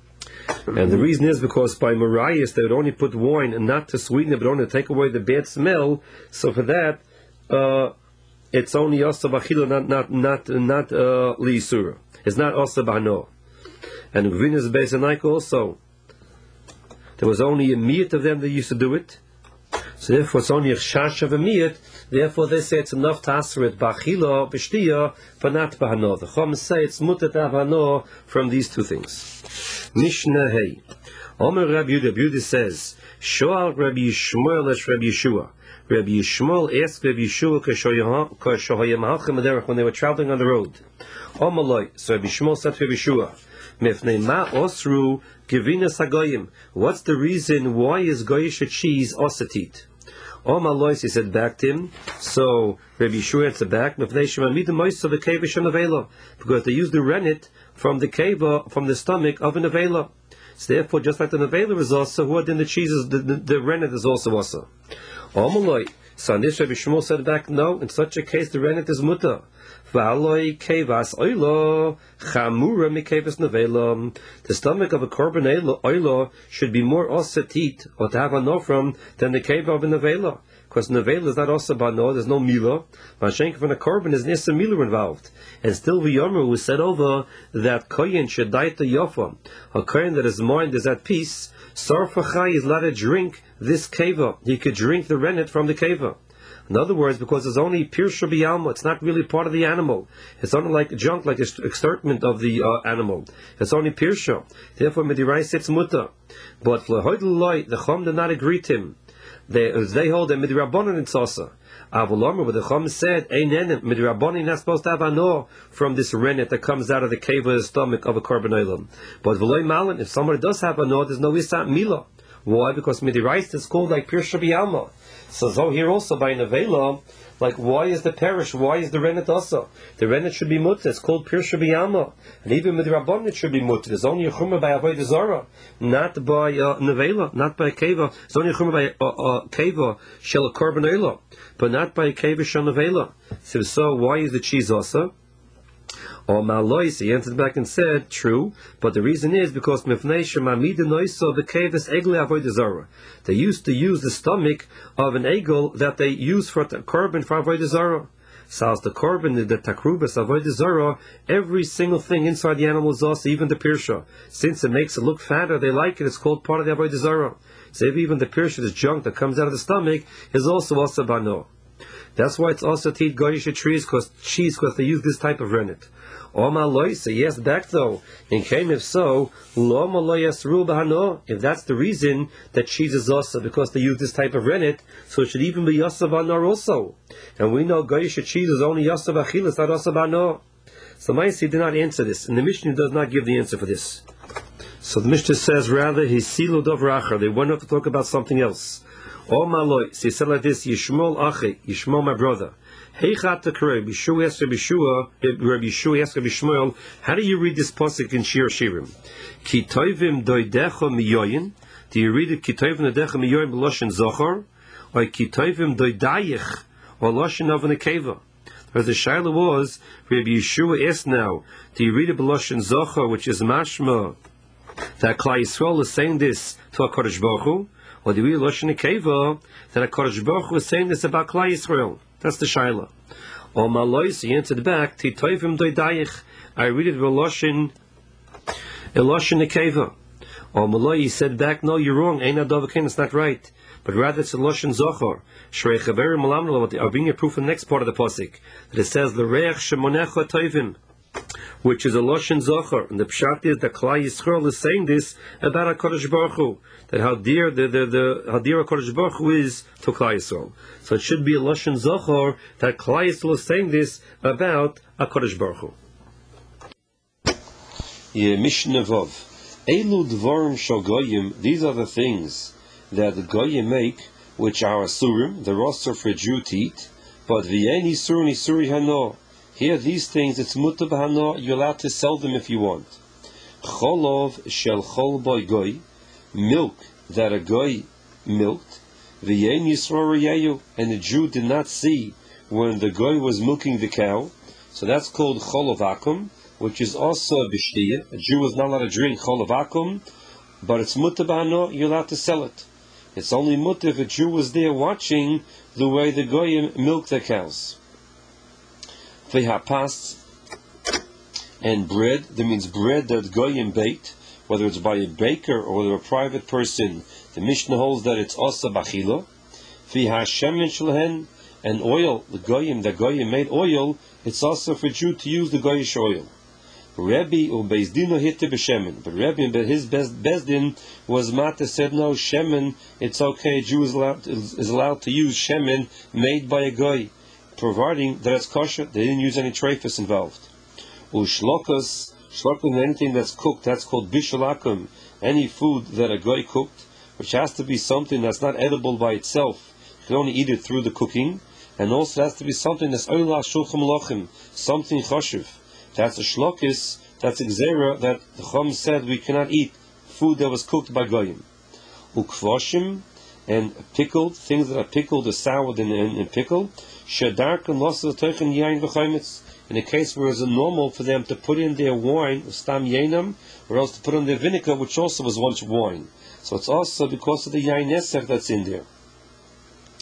and the reason is because by Marias they would only put wine and not to sweeten it, but only to take away the bad smell. So for that, uh, it's only also bachila, not not not not uh, liisura. It's not also bano. And Gvinas Beis Anaik also, there was only a miyat of them that used to do it. So therefore it's only a chash of a miyat, therefore they say it's enough to answer it b'achila, b'shtiya, but not b'hano. The Chom say it's mutat avano from these two things. Mishnah Hey. Omer Rabbi Yehuda, Rabbi Yehuda says, Shoal Rabbi Yishmael esh Rabbi Yeshua. Rabbi Yishmael asked Rabbi Yeshua when they were traveling on the road. Omer, so Rabbi Yishmael said to Rabbi Yeshua, Mifnei ma osru gevinas hagoyim. What's the reason why is goyish cheese osatit? All my lois, he said back to him. So Rabbi Yeshua answered back, because they used the rennet from the keva, from the stomach of a nevela. So therefore, just like the nevela is also, what in the cheese is, the, the, the rennet is also also. All my lois. So on this Rabbi Shmuel said back, no, in such a case the rennet is muta. The stomach of a korban oila should be more osatit, or to have a no from, than the cave of a nevela. because nevela is not also bano. There's no mila. Mashenk from the korban is nisa mila involved, and still v'yomer was said over that kohen should die to yofa. A kohen that his mind is at peace. Sarfachai is allowed to drink this keva. He could drink the rennet from the keva. In other words, because it's only pirsha b'yalma, it's not really part of the animal. It's only like junk, like extermination of the uh, animal. It's only pirsha. Therefore, midirais it's muta. But lehoidloi, the chum did not agree to him. They, they hold that midrabanan it's also. Avolomer, but the chum said, "Einen midrabanan not supposed to have ano from this rennet that comes out of the cave of the stomach of a korban olam." But v'loi malin, if somebody does have ano, there's no isat mila. Why? Because midirais is called like pirsha b'yalma. So, so here also by nevela, like why is the parish? Why is the rennet also? The rennet should be mutter. It's called pirsha b'yalma, and even with the rabbanon it should be mutter. There's only a chumrah by avodah zara, not by uh, nevela, not by keva. It's only a chumrah by uh, uh, keva shel a korban olah, but not by keva shel nevela. So, so why is the cheese also? Or Malois, he answered back and said, true, but the reason is because they used to use the stomach of an eagle that they use for the korban for avodah zarah. So as the korban, the takrubas avodah zarah, every single thing inside the animal is also, even the pirsha. Since it makes it look fatter, they like it, it's called part of the avodah zarah. So if even the pirsha, this junk that comes out of the stomach, is also also bano. That's why it's also to eat goyish trees, because cheese, because they use this type of rennet. Oma loisa, yes, back though. And came if so, loma loyas bahano. If that's the reason that cheese is also because they use this type of rennet, so it should even be yasav anor also. And we know goyish cheese is only yasav achilas, not yasav anor. So Maisi did not answer this, and the Mishnah does not give the answer for this. So the Mishnah says rather he's silu dov racha. They went up to talk about something else. Oma loy, so he said like this: Yishmol achi, Yishmol my brother. Heichat Rabbi Yeshua asked Rabbi Yeshua, Rabbi Yeshua asked Rabbi Shmuel, how do you read this pasuk in Shir Shirim? Ki toivim doidecha miyoyin. Do you read it ki toivim doidecha miyoyin b'loshen zochar, or ki toivim doidayich, or loshen of an akeva? As the shaila was, Rabbi Yeshua asked now, do you read it b'loshen zochar, which is mashma that Klal Yisrael is saying this to a Kodesh Baruch Hu, or do you read loshen akeva that a Kodesh Baruch Hu is saying this about Klal Yisrael? That's the shaila. Or Malois, he answered back, Titoivim doidayich. I read it Veloshin Eloshin Nekeva. Or Maloi, he said back, no, you're wrong, Ein Adovakin, it's not right. But rather it's Eloshin Zochor. Shrei Chaverim Malamlo, I'll bring you proof in the next part of the Pasik. That it says, L'reach Shemonecha Toivim, which is Eloshin Zochor. And the Pshat is that Klal Yisrael is saying this about HaKadosh Baruch Hu. That how dear the, the, the how dear HaKadosh Baruch Hu is to Klal Yisrael. So it should be a Lashon Zochor that Klal Yisrael is saying this about HaKadosh Baruch Hu. Yeah, Mishnah Vav. Elu Dvarim Shogoyim, these are the things that the Goyim make, which are Asurim, the roster for a Jew to eat, but V'yen Isur and Isuri Hano. Here, these things, it's Mutter B'Hano, you're allowed to sell them if you want. Cholov Shel Chol Boy Goy, milk that a Goy milked, V'yen Yisro Reyeyu, and the Jew did not see when the Goy was milking the cow, so that's called Cholov Akum, which is also a B'Shtiyah. A Jew is not allowed to drink Cholov Akum, but it's Mutter B'Hano, you're allowed to sell it. It's only mutter if a Jew was there watching the way the Goyim milk the cows. Vehapas, and bread, that means bread that Goyim baked, whether it's by a baker or whether a private person, the Mishnah holds that it's also bachilo. Vehashemen shlehen, and oil, the Goyim, the Goyim made oil, it's also for a Jew to use the Goyish oil. Rebbe or Bezdino hit the Shemen, but Rebbe, but his best Bezdin was Mata said no Shemen. It's okay. A Jew is allowed is allowed to use Shemen made by a Goy, providing that it's kosher. They didn't use any treifus involved. Ushlokas, shlokas, anything that's cooked, that's called bishalakum. Any food that a Goy cooked, which has to be something that's not edible by itself. You can only eat it through the cooking, and also has to be something that's oila shulchem lochim, something choshev. That's a shlokis, that's a gzera that the Chum said we cannot eat food that was cooked by Goyim. Ukvoshim, and pickled, things that are pickled, are soured and, and, and pickled. Shadark and losses teichen yain v'chaimitz. In a case where it's normal for them to put in their wine, stam yainam, or else to put in their vinegar, which also was once wine. So it's also because of the yain nesach that's in there.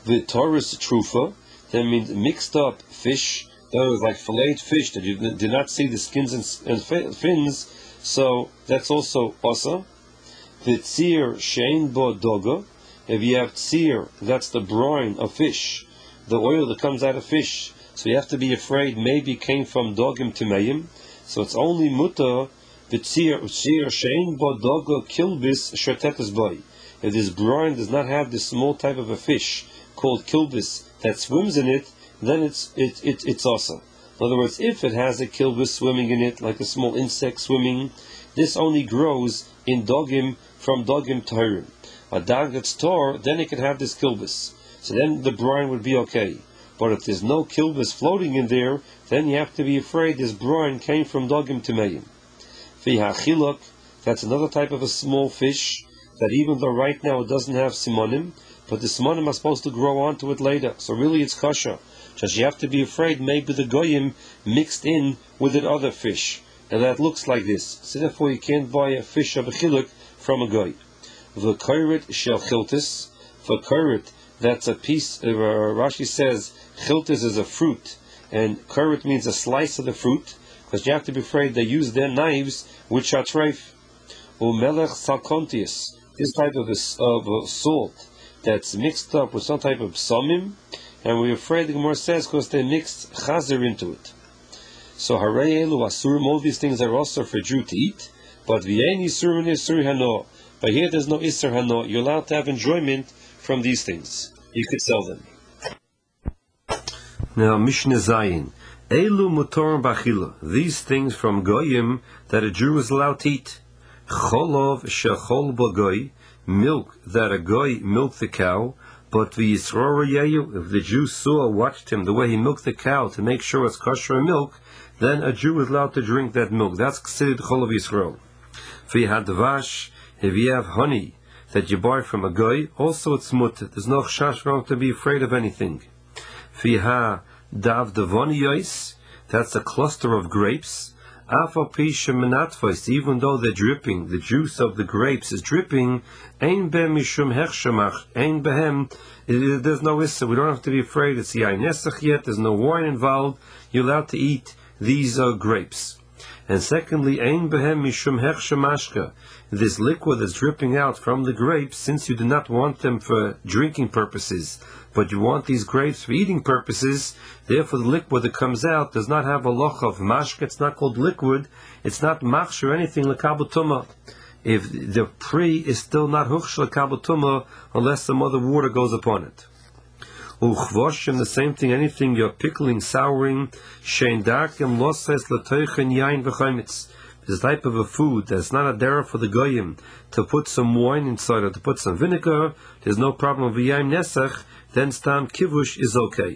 The Taurus trufa, that means mixed up fish, that was like filleted fish that you did not see the skins and, and fins, so that's also asa. The tzir shein bo doga, if you have tzir, that's the brine of fish, the oil that comes out of fish, so you have to be afraid maybe it came from dogim timeim, so it's only muta, the tzir shein bo doga kilbis shotetas boy. If this brine does not have this small type of a fish called kilbis that swims in it, then it's it, it it's also. In other words, if it has a kilbis swimming in it, like a small insect swimming, this only grows in dogim from dogim tahirim. A dog that's tor, then it can have this kilbis. So then the brine would be okay. But if there's no kilbis floating in there, then you have to be afraid this brine came from dogim timeim. V'hachiluk, that's another type of a small fish, that even though right now it doesn't have simonim, but the simonim are supposed to grow onto it later. So really it's kasha. Just you have to be afraid maybe the goyim mixed in with the other fish. And that looks like this. So therefore you can't buy a fish of a chiluk from a goy. V'koirit shel chiltis. V'koirit, that's a piece, uh, Rashi says, chiltis is a fruit. And koirit means a slice of the fruit. Because you have to be afraid they use their knives with shatreif. Umelech salkontius. This type of, a, of a salt that's mixed up with some type of psamim, and we're afraid the Gemara says because they mixed chazer into it. So harei elu asurim, all these things are also for Jew to eat, but v'yein isurim isur hano. But here there's no isur hano. You're allowed to have enjoyment from these things. You could sell them. Now Mishnah Zayin, elu mutorim b'achila. These things from goyim that a Jew is allowed to eat. Cholov shechol b'goy, milk that a goy milked the cow, but the Yisroel Yehu, if the Jew saw, watched him the way he milked the cow to make sure it's kosher milk, then a Jew is allowed to drink that milk. That's considered Chol of Yisroel. V'hadvash, if you have honey that you buy from a goy, also it's mutter. There's no chash wrong to be afraid of anything. V'ha dav devoniyos, that's a cluster of grapes. Even though they're dripping, the juice of the grapes is dripping, ein behem mishum hechshamach, ein behem, there's no issa, we don't have to be afraid, it's yain nesach yet, there's no wine involved, you're allowed to eat these uh, grapes. And secondly, ein behem mishum hechshamashka, this liquid that's dripping out from the grapes, since you do not want them for drinking purposes, but you want these grapes for eating purposes, therefore the liquid that comes out does not have a loch of mashka, it's not called liquid, it's not machsh or anything l'kabel tumah. If the pre is still not huchsh l'kabel tumah, unless some other water goes upon it. Uchvoshim, the same thing, anything you're pickling, souring, shein darkim, loses l'toichen yain v'chaimitz. This type of a food that's not a derech for the goyim to put some wine inside or to put some vinegar, there's no problem with yaim nesach, then stam kivush is okay.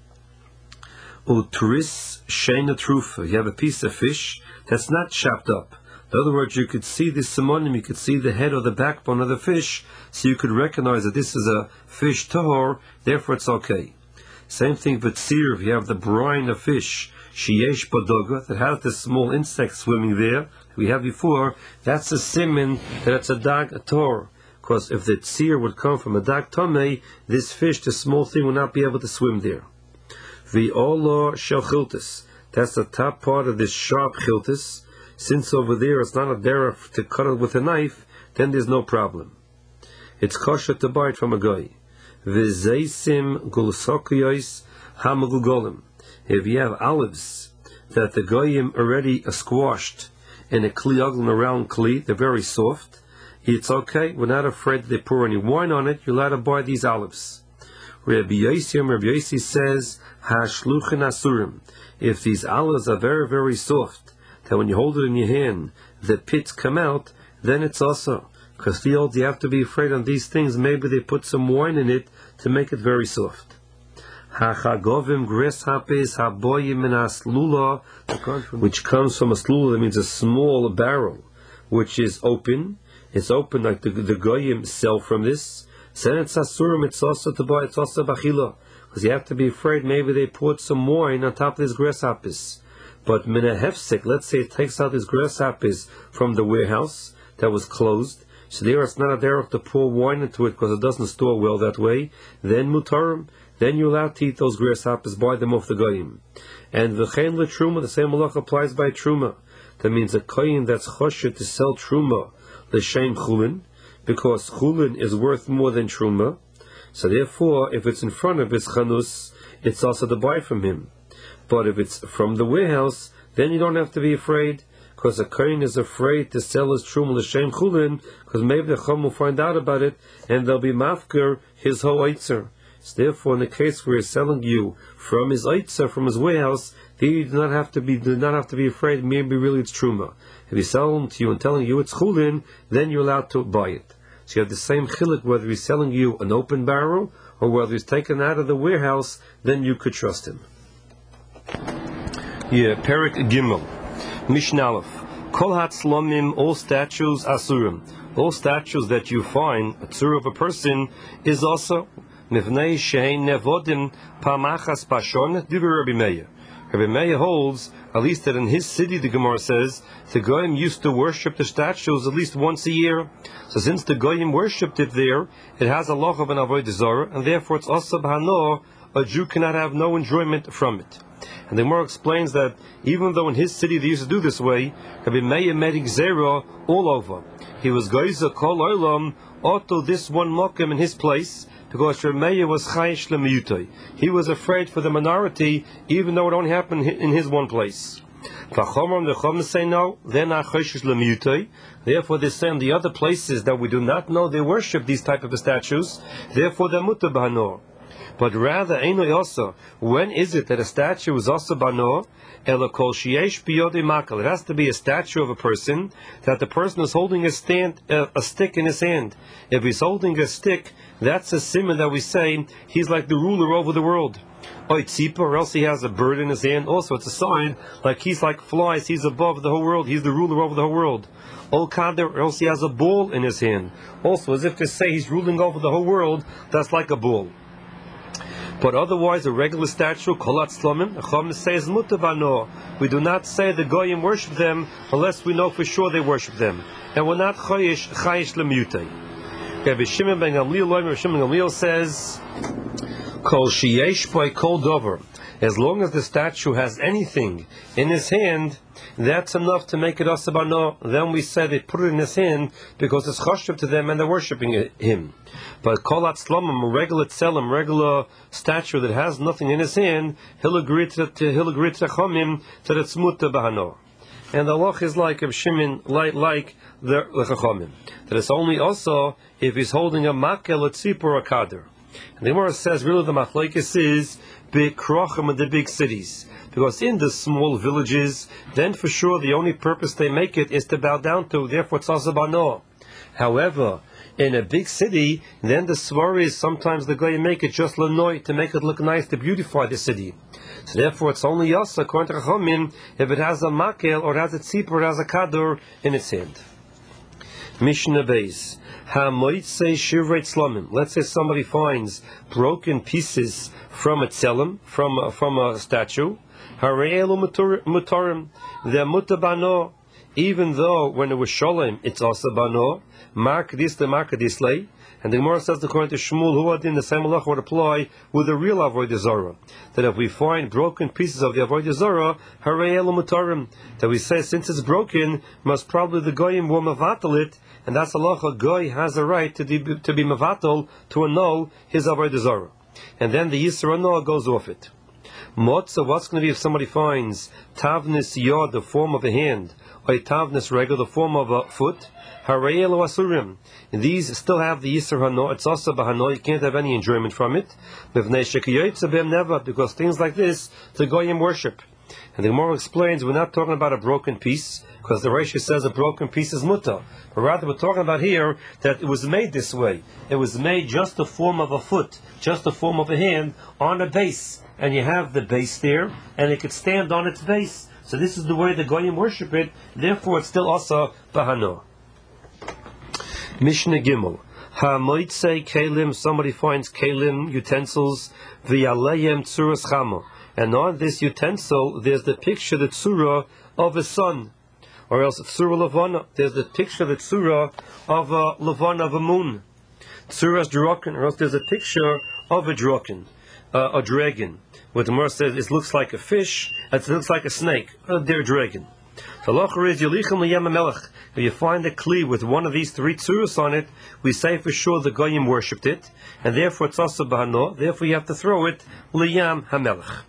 Utris sheina trufa, you have a piece of fish that's not chopped up. In other words, you could see the simonim, you could see the head or the backbone of the fish, so you could recognize that this is a fish tahor, therefore it's okay. Same thing with tzir, if you have the brine of fish, sheyesh badoga, that has this small insect swimming there, we have before, that's a simin that it's a dag tahor. Because if the tzir would come from a dag tomei, this fish, this small thing, would not be able to swim there. V'olo shel chiltis, that's the top part of this sharp chiltis. Since over there it's not a derech to cut it with a knife, then there's no problem. It's kosher to buy it from a guy. V'zeisim gulsokiyos hamagugolim. If you have olives that the goyim already squashed in a kli ugl, in a round kli, they're very soft, it's okay. We're not afraid that they pour any wine on it. You're allowed to buy these olives. Rabbi Yossi, Rabbi Yossi says, hashluchin asurim. If these olives are very, very soft, that when you hold it in your hand, the pits come out, then it's also. Because you have to be afraid on these things, maybe they put some wine in it to make it very soft. Hachagovim greshapes haboyim min aslula, which comes from a slula, that means a small barrel, which is open. It's open like the, the goyim sell from this. Then it's asurim, it's also to buy, it's also bachila. Because you have to be afraid maybe they put some wine on top of this grasshoppers. But mina hefsek, let's say it takes out these grasshoppers from the warehouse that was closed. So there it's not a derech to pour wine into it because it doesn't store well that way. Then mutarim, then you're allowed to eat those grasshoppers, buy them off the goyim. And v'chein l'truma, the same halach applies by truma. That means a kohen that's chosher to sell truma l'shem chulin, because chulin is worth more than truma. So therefore, if it's in front of his chanus, it's also to buy from him. But if it's from the warehouse, then you don't have to be afraid, because a kohen is afraid to sell his truma l'shem chulin, because maybe the chum will find out about it, and they'll be mafker his whole eitzer. So therefore, in the case where he's selling you from his eitzer, from his warehouse, then you do not have to be do not have to be afraid. Maybe really it's truma. If he's selling to you and telling you it's chulin, then you're allowed to buy it. So you have the same chiluk whether he's selling you an open barrel or whether he's taken out of the warehouse. Then you could trust him. Yeah, Perik Gimel, Mishnah Aleph. Kol hatzlomim, all statues asurim. All statues that you find a tzur of a person is also mivnei shein nevodim pamachas pashon divrei Rabbi Meir. Rabbi Meir holds, at least that in his city, the Gemara says, the Goyim used to worship the statues at least once a year. So since the Goyim worshipped it there, it has a loch of an avodah zarah, and therefore it's also b'hano, a Jew cannot have no enjoyment from it. And the Gemara explains that even though in his city they used to do this way, Rabbi Meir made zera all over. He was goyza kol olam, auto this one mokem in his place, because Rabbi Meir was chayish lemiyutay. He was afraid for the minority, even though it only happened in his one place. V'chomram the chom say no, they're not chayish lemiyutay. Therefore, they say in the other places that we do not know they worship these type of statues. Therefore, they're mutar b'hanor. But rather, Eino also, when is it that a statue is also bano? Ela kol sheyesh biyodei makal. It has to be a statue of a person that the person is holding a stand, a, a stick in his hand. If he's holding a stick, that's a siman that we say he's like the ruler over the world. Oy tzipa, or else he has a bird in his hand. Also, it's a sign like he's like flies. He's above the whole world. He's the ruler over the whole world. Ol kader, or else he has a ball in his hand. Also, as if to say he's ruling over the whole world. That's like a ball. But otherwise, a regular statue, kolat slomim, the Chum says mutabano. We do not say the goyim worship them unless we know for sure they worship them, and we're not chayish chayish lemiyutay. Rabbi Shimon ben Gamliel, Rabbi Shimon ben Gamliel says, kol sheyesh by kol dover. As long as the statue has anything in his hand, that's enough to make it asabano. Then we say they put it in his hand because it's chashuv to them and they're worshiping him. But kolat slomim, a regular tzelem, regular statue that has nothing in his hand, he'll agree to, to he'll agree to chomim that it's muta bahano. And the loch is like of Shimon, like like the chachomim, that it's only also if he's holding a makel, a tzip, or a kader. And the Gemara says really the machlokes is big krochim in the big cities. Because in the small villages, then for sure the only purpose they make it is to bow down to, therefore it's also bano. However, in a big city, then the svar is sometimes the guy make it just lanoi, to make it look nice, to beautify the city. So therefore it's only yasa, according to Chachamim, if it has a makel, or has a tzip, or has a kadur in its hand. Mishnah Beis. Ha-moitzei shivrei tzlamim. Let's say somebody finds broken pieces from a tzelem, from a, from a statue. Hareelu mutarim. They're mutabano. Even though when it was sholem, it's also bano. Mark this, the mark this lay. And the Gemara says, according to Shmuel, who had in the same halach would apply with the real avodah zarah. That if we find broken pieces of the avodah zarah, hareelu mutarim. That we say since it's broken, must probably the goyim will mavatal it. And that's halacha, goy has a right to be, to be mavatal, to annul his avodah zarah. And then the yisra annul goes off it. Motza, what's going to be if somebody finds tavnis yod, the form of a hand, or tavnis regel, the form of a foot, harayel asurim. These still have the yisra hano. It's also bahano. You can't have any enjoyment from it. Never, because things like this the goyim worship. And the Gemara explains we're not talking about a broken piece, because the Rashi says a broken piece is muta. But rather we're talking about here that it was made this way. It was made just the form of a foot, just the form of a hand on a base. And you have the base there, and it could stand on its base. So this is the way the goyim worship it. Therefore, it's still also bahano. Mishnah Gimel. Ha-moitzei kelim. Somebody finds kelim, utensils, v'yaleyem tzuras chama. And on this utensil, there's the picture, the tzura of a sun. Or else Tzura Levana. There's the picture, the Tzura of a Levana, of a moon. Tzuras Draken. Or else there's a picture of a Draken, uh, a dragon. What the Gemara says, it looks like a fish, it looks like a snake, a deer dragon. The halacha is Yelichem L'Yem HaMelech. If you find a kli with one of these three tzuras on it, we say for sure the goyim worshipped it, and therefore it's also b'hano. Therefore you have to throw it L'Yem HaMelech.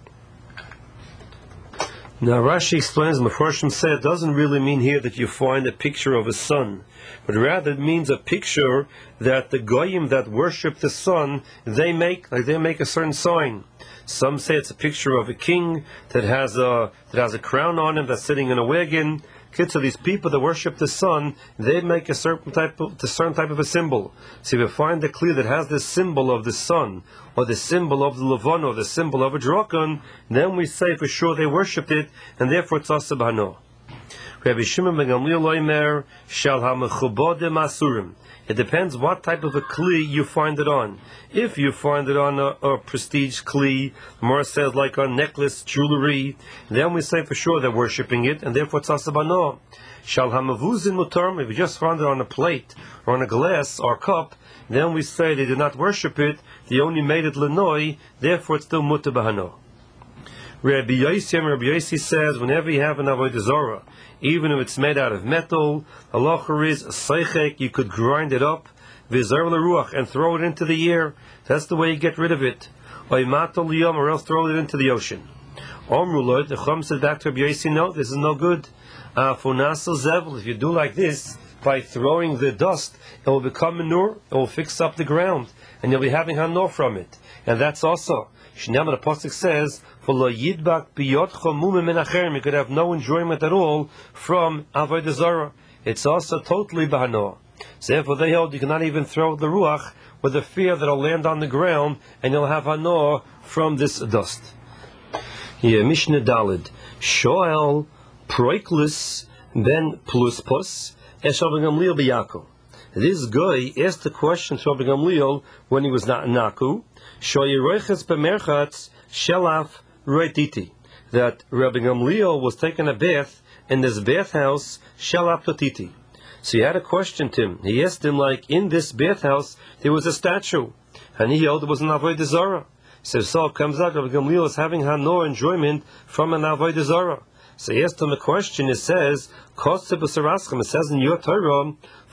Now Rashi explains, Mefarshim said, it doesn't really mean here that you find a picture of a sun, but rather it means a picture that the goyim that worship the sun, they make, like they make a certain sign. Some say it's a picture of a king that has a that has a crown on him, that's sitting in a wagon. Kids, so these people that worship the sun, they make a certain type of a certain type of a symbol. So if you find a kli that has this symbol of the sun, or the symbol of the Levana, or the symbol of a dragon, then we say for sure they worshipped it, and therefore it's asa b'hano. Rabbi Shimon ben Gamliel Omer shal ha-mechubodim asurim. It depends what type of a kli you find it on. If you find it on a, a prestige kli, Mar says like a necklace, jewelry, then we say for sure they're worshipping it, and therefore it's asa b'hano. Shal ha-mevuzin mutarm. If you just find it on a plate or on a glass or cup, then we say they did not worship it. They only made it lenoi. Therefore it's still mutar b'hano. Rabbi Yossi, Rabbi Yossi says, whenever you have an avodah zarah, even if it's made out of metal, halacha is seichek, you could grind it up, v'zar l'ruach, and throw it into the air. That's the way you get rid of it. Or matal liyam, or else throw it into the ocean. Omrulot, the Chum said back to Rabbi Yossi, no, this is no good. Funasel zevel, if you do like this, by throwing the dust, it will become manure, it will fix up the ground, and you'll be having hanor from it. And that's also, Shnei the Pasuk says, you could have no enjoyment at all from avodah zarah. It's also totally b'hano. So therefore they hold you cannot even throw the ruach with the fear that it'll land on the ground and you'll have hano from this dust. Here, Mishnah Dalid. Shoel proiklis ben pluspos eshav Gamliel b'Yaakov. This guy asked the question to Rabbi Gamliel when he was not naku. Shoyeroiches b'merchatz shelaf roititi. That Rabbi Gamliel was taking a bath in this bathhouse, shelaf platiti. So he had a question to him. He asked him, like, in this bathhouse there was a statue, and he held it was an avodah zarah. So so it comes out Rabbi Gamliel is having hanor enjoyment from an avodah zarah. So he asked him a question. It says, it says in your Torah,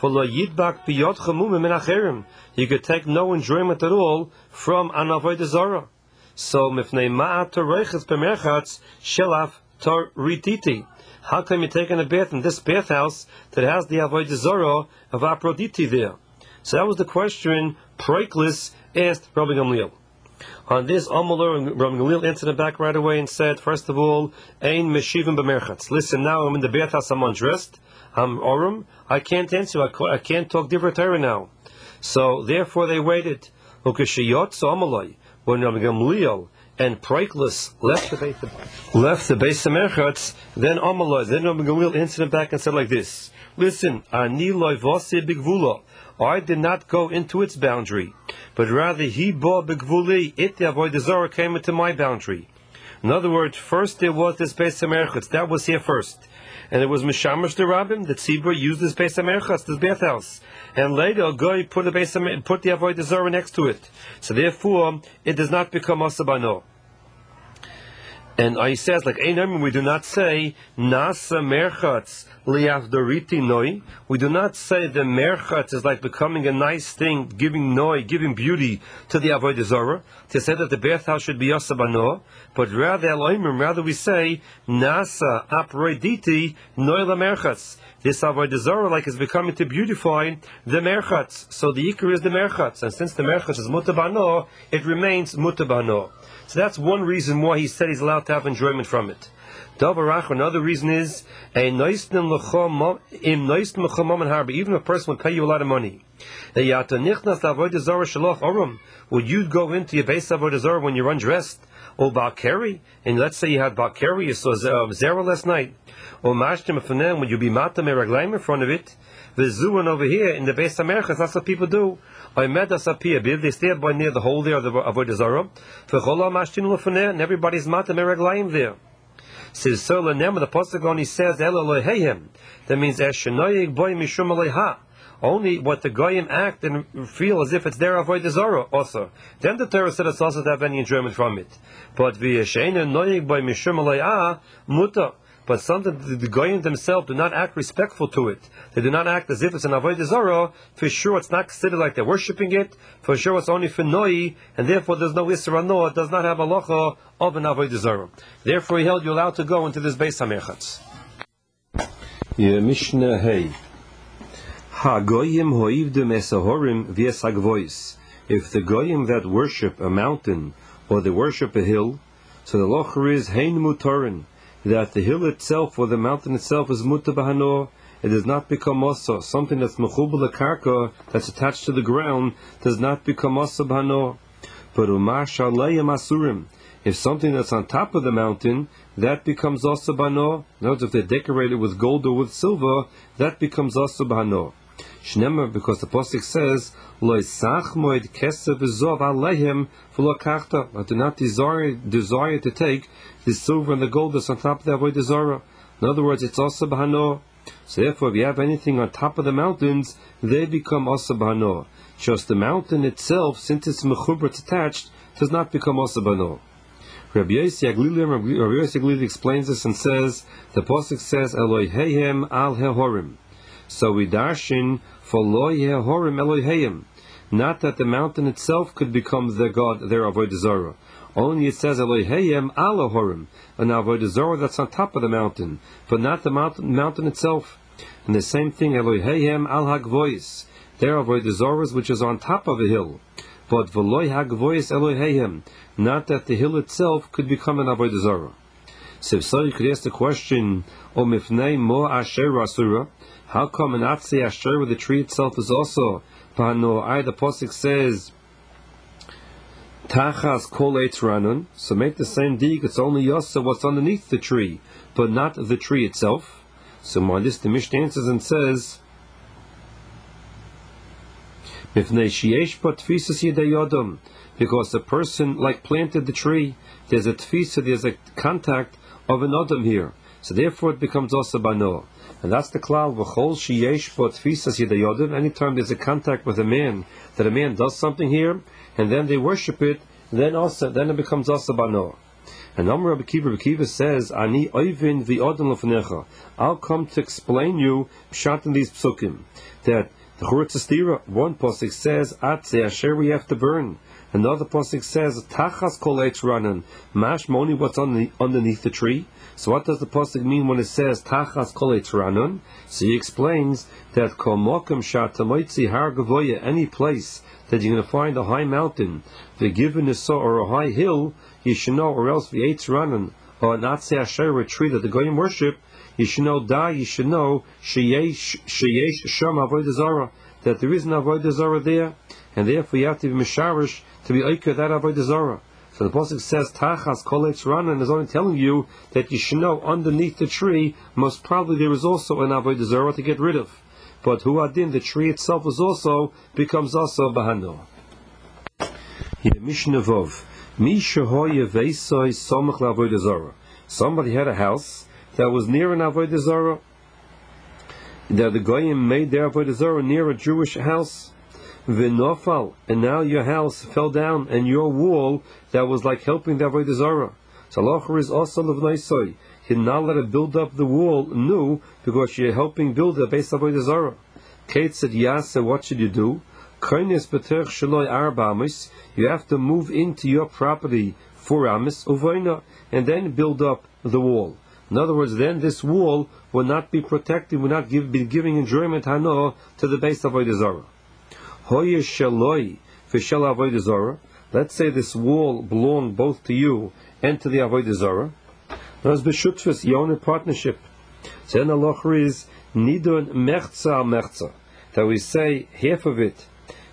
you could take no enjoyment at all from an avodah zarah. So mifnei ma'at toreiches b'merchatz shelaf tor rititi. How come you're taking a bath in this bathhouse that has the avodah zarah of Aphrodite there? So that was the question Proiklis asked Rabbi Gamliel. On this, Amalur and Rabbi Gamliel answered him back right away and said, first of all, Ein meshivim b'merchatz. Listen, now I'm in the bathhouse, I'm undressed, I'm orum, I can't answer, I can't talk divrei Torah now. So therefore they waited. Ukeshiyot so Amalai. When Rabbi Gamliel and Proiklis left the base left the base of Merchatz, then Amalai, then Rabbi Gamliel answered him back and said like this: listen, Ani loy vose bigvula. I did not go into its boundary, but rather he bought bigvuli. It the avodah zarah came into my boundary. In other words, first there was this base of Merchatz that was here first, and it was Mishamash the Rabbim that Tzibur used this base of Merchatz, this bathhouse, and later a guy put the base of, put the avodah zarah next to it. So therefore, it does not become asa b'hano. And he says, like Einam, we do not say Nasa Merchatz liavdoriti noi. We do not say the Merchatz is like becoming a nice thing, giving noi, giving beauty to the avodah zarah. To say that the bathhouse should be asa b'hano, but rather Elohim, rather we say Nasa aproiditi noi la Merchatz. This avodah zarah like is becoming to beautify the Merchatz. So the ikar is the Merchatz, and since the Merchatz is mutar b'hano, it remains mutar b'hano. So that's one reason why he said he's allowed to have enjoyment from it. Davarach, another reason is even if a person would pay you a lot of money. Would you go into your base avodah zarah when you're undressed? Or Balkari, and let's say you had Balkari, you saw Zera last night. Or Mashtim Afanem, would you be Mata Meraglaim in front of it? The Zuan over here in the base of Merchas, that's what people do. I met us up here, they stay by near the hole there of the Avodah Zarah. And everybody's Mata Meraglaim there. Says so the pasuk only says El Elohim. That means Eshenoyig boy mishum Eloha. Only what the goyim act and feel as if it's their avodah zarah also. Then the Torah said it's also to have any enjoyment from it. But v'yesheinu noyig by mishum alayah muta. But something the, the goyim themselves do not act respectful to it. They do not act as if it's an avodah zarah. For sure, it's not considered like they're worshiping it. For sure, it's only for noi, and therefore there's no isra no. It does not have a halacha of an avodah zarah. Therefore, he held you allowed to go into this Beis Hamechatz. Yeah, Mishnah Hey. Ha-goyim hoivdem esahorim v'esagvois. If the goyim that worship a mountain or they worship a hill, so the locher is hein mutarin, that the hill itself or the mountain itself is muta bahano, it does not become osa. Something that's mechubel karka, that's attached to the ground, does not become osa bahano. But umash alayim asurim. If something that's on top of the mountain, that becomes osa bahano. In other words, if they're decorated with gold or with silver, that becomes osa bahano. Shnemer, because the pasuk says, "Lo isach moed kesef v'zov aleihem v'lo kachta." I do not desire desire to take the silver and the gold that's on top of the avodah zarah. In other words, it's also b'hano. So therefore, if you have anything on top of the mountains, they become also b'hano. Just the mountain itself, since it's mechuber, it's attached, does not become also b'hano. Rabbi Yossi Aglili explains this and says, the pasuk says, "Eloheihem al hehorim." So we darshin for lo yehorim Eloheihem. Not that the mountain itself could become their god, their avodah zarah. Only it says Eloheihem al hehorim, an avodah zarah that's on top of the mountain, but not the mountain, mountain itself. And the same thing, Eloheihem al hagvois, their avodah zarahs which is on top of a hill. But v'lo hagvois Eloheihem, not that the hill itself could become an avodah zarah. So if so, you could ask the question, O mifnei mo asher asura, how come an atzei asher where the tree itself is also pano? I the pasuk says tachas kol eitz ranun. So make the same dig. It's only yosa what's underneath the tree, but not the tree itself. So on this the Mishnah answers and says mifnei sheyesh ba tfisas yedei yodam, because the person like planted the tree. There's a tfisa, there's a contact of an adam here. So therefore it becomes also bano. And that's the klal v'chol sheyesh bo tfisas yedei yodam. Anytime there's a contact with a man, that a man does something here, and then they worship it, then also then it becomes also bano. And Amar Rabbi Kiva, Rabbi Kiva says, Ani oivin v'odam l'fnecha. I'll come to explain you pshat in these psukim that the Churutz Stira, one pasuk says atzei asher we have to burn. Another pasuk says tachas kol eitz ranan, mash moni what's on the, underneath the tree. So what does the pasuk mean when it says tachas kol eitz ranan? So he explains that kol mokem shataloitzi har gavoya, any place that you're going to find a high mountain, the given is so or a high hill, you should know, or else the eitz ranan or an atzei asher, a tree that the goyim worship, you should know da, you should know sheyesh sheyesh sham avodah zarah, that there is an avodah zarah there, and therefore you have to be misharish to be oikah that avodah zarah. So the pasuk says tachas kol eitz ranan is only telling you that you should know underneath the tree most probably there is also an avodah zarah to get rid of. But hu adin, the tree itself is also becomes also bahano. Here Mishnah Vov, mi shehoye veisoy somach la'avodah zarah. Somebody had a house that was near an avodah zarah. That the goyim made their avodah zarah near a Jewish house. V'nofal, and now your house fell down, and your wall that was like helping the avodah zarah. So halacha is also levnaisoy. You're not allowed to build up the wall new because you're helping build a base avodah zarah. Kate said, Yasa, what should you do? Koines b'terch shaloi arba amis. You have to move into your property for amis uvoina, and then build up the wall. In other words, then this wall will not be protected, will not give, be giving enjoyment hano to the base avodah zarah. Hoye shaloi v'shel avodah zarah. Let's say this wall belonged both to you and to the avodah zarah. There's b'shutfus, you own a partnership. So then the halacha is nidon mechza al mechza, that we say half of it.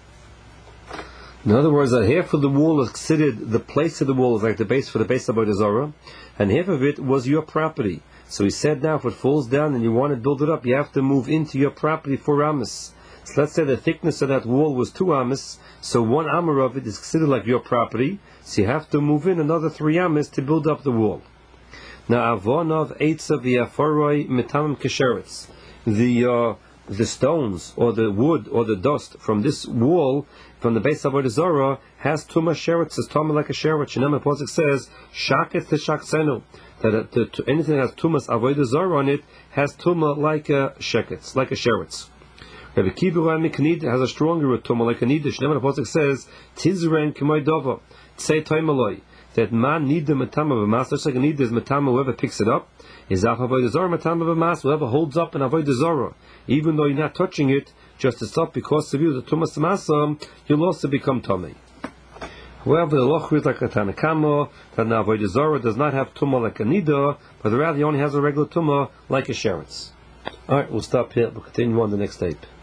In other words, that half of the wall is considered the place of the wall is like the base for the base of avodah zarah, and half of it was your property. So he said, now if it falls down and you want to build it up, you have to move into your property for amis. So let's say the thickness of that wall was two amis, so one amar of it is considered like your property, so you have to move in another three amis to build up the wall. Na'avonov eitza v'yaforoi mitamim kesheretz. The uh, the stones or the wood or the dust from this wall, from the base of Avodah Zarah, has tuma sheretz, is tuma like a sheretz. Shinam Pasuk says shaket teshaksenu, that uh, to, to anything that has tumas Avodah Zarah on it has tuma like a sheketz, like a sheretz. Rabbi Kiva Miknid has a stronger tuma like a nidish. Shinam Pasuk says tizren k'moy dova tzei toimaloi, that man need the matama of a mas, just like a need is matama whoever picks it up. Is Avodah Zarah matama of a mas, whoever holds up an Avodah Zarah, even though you're not touching it, just to stop because of you, the tumas masa, you'll also become tummy. However, the loch is like a tanakama, that the Avodah Zarah does not have tumah like a nida, but rather he only has a regular tumah like a sheretz. Alright, we'll stop here, we'll continue on the next tape.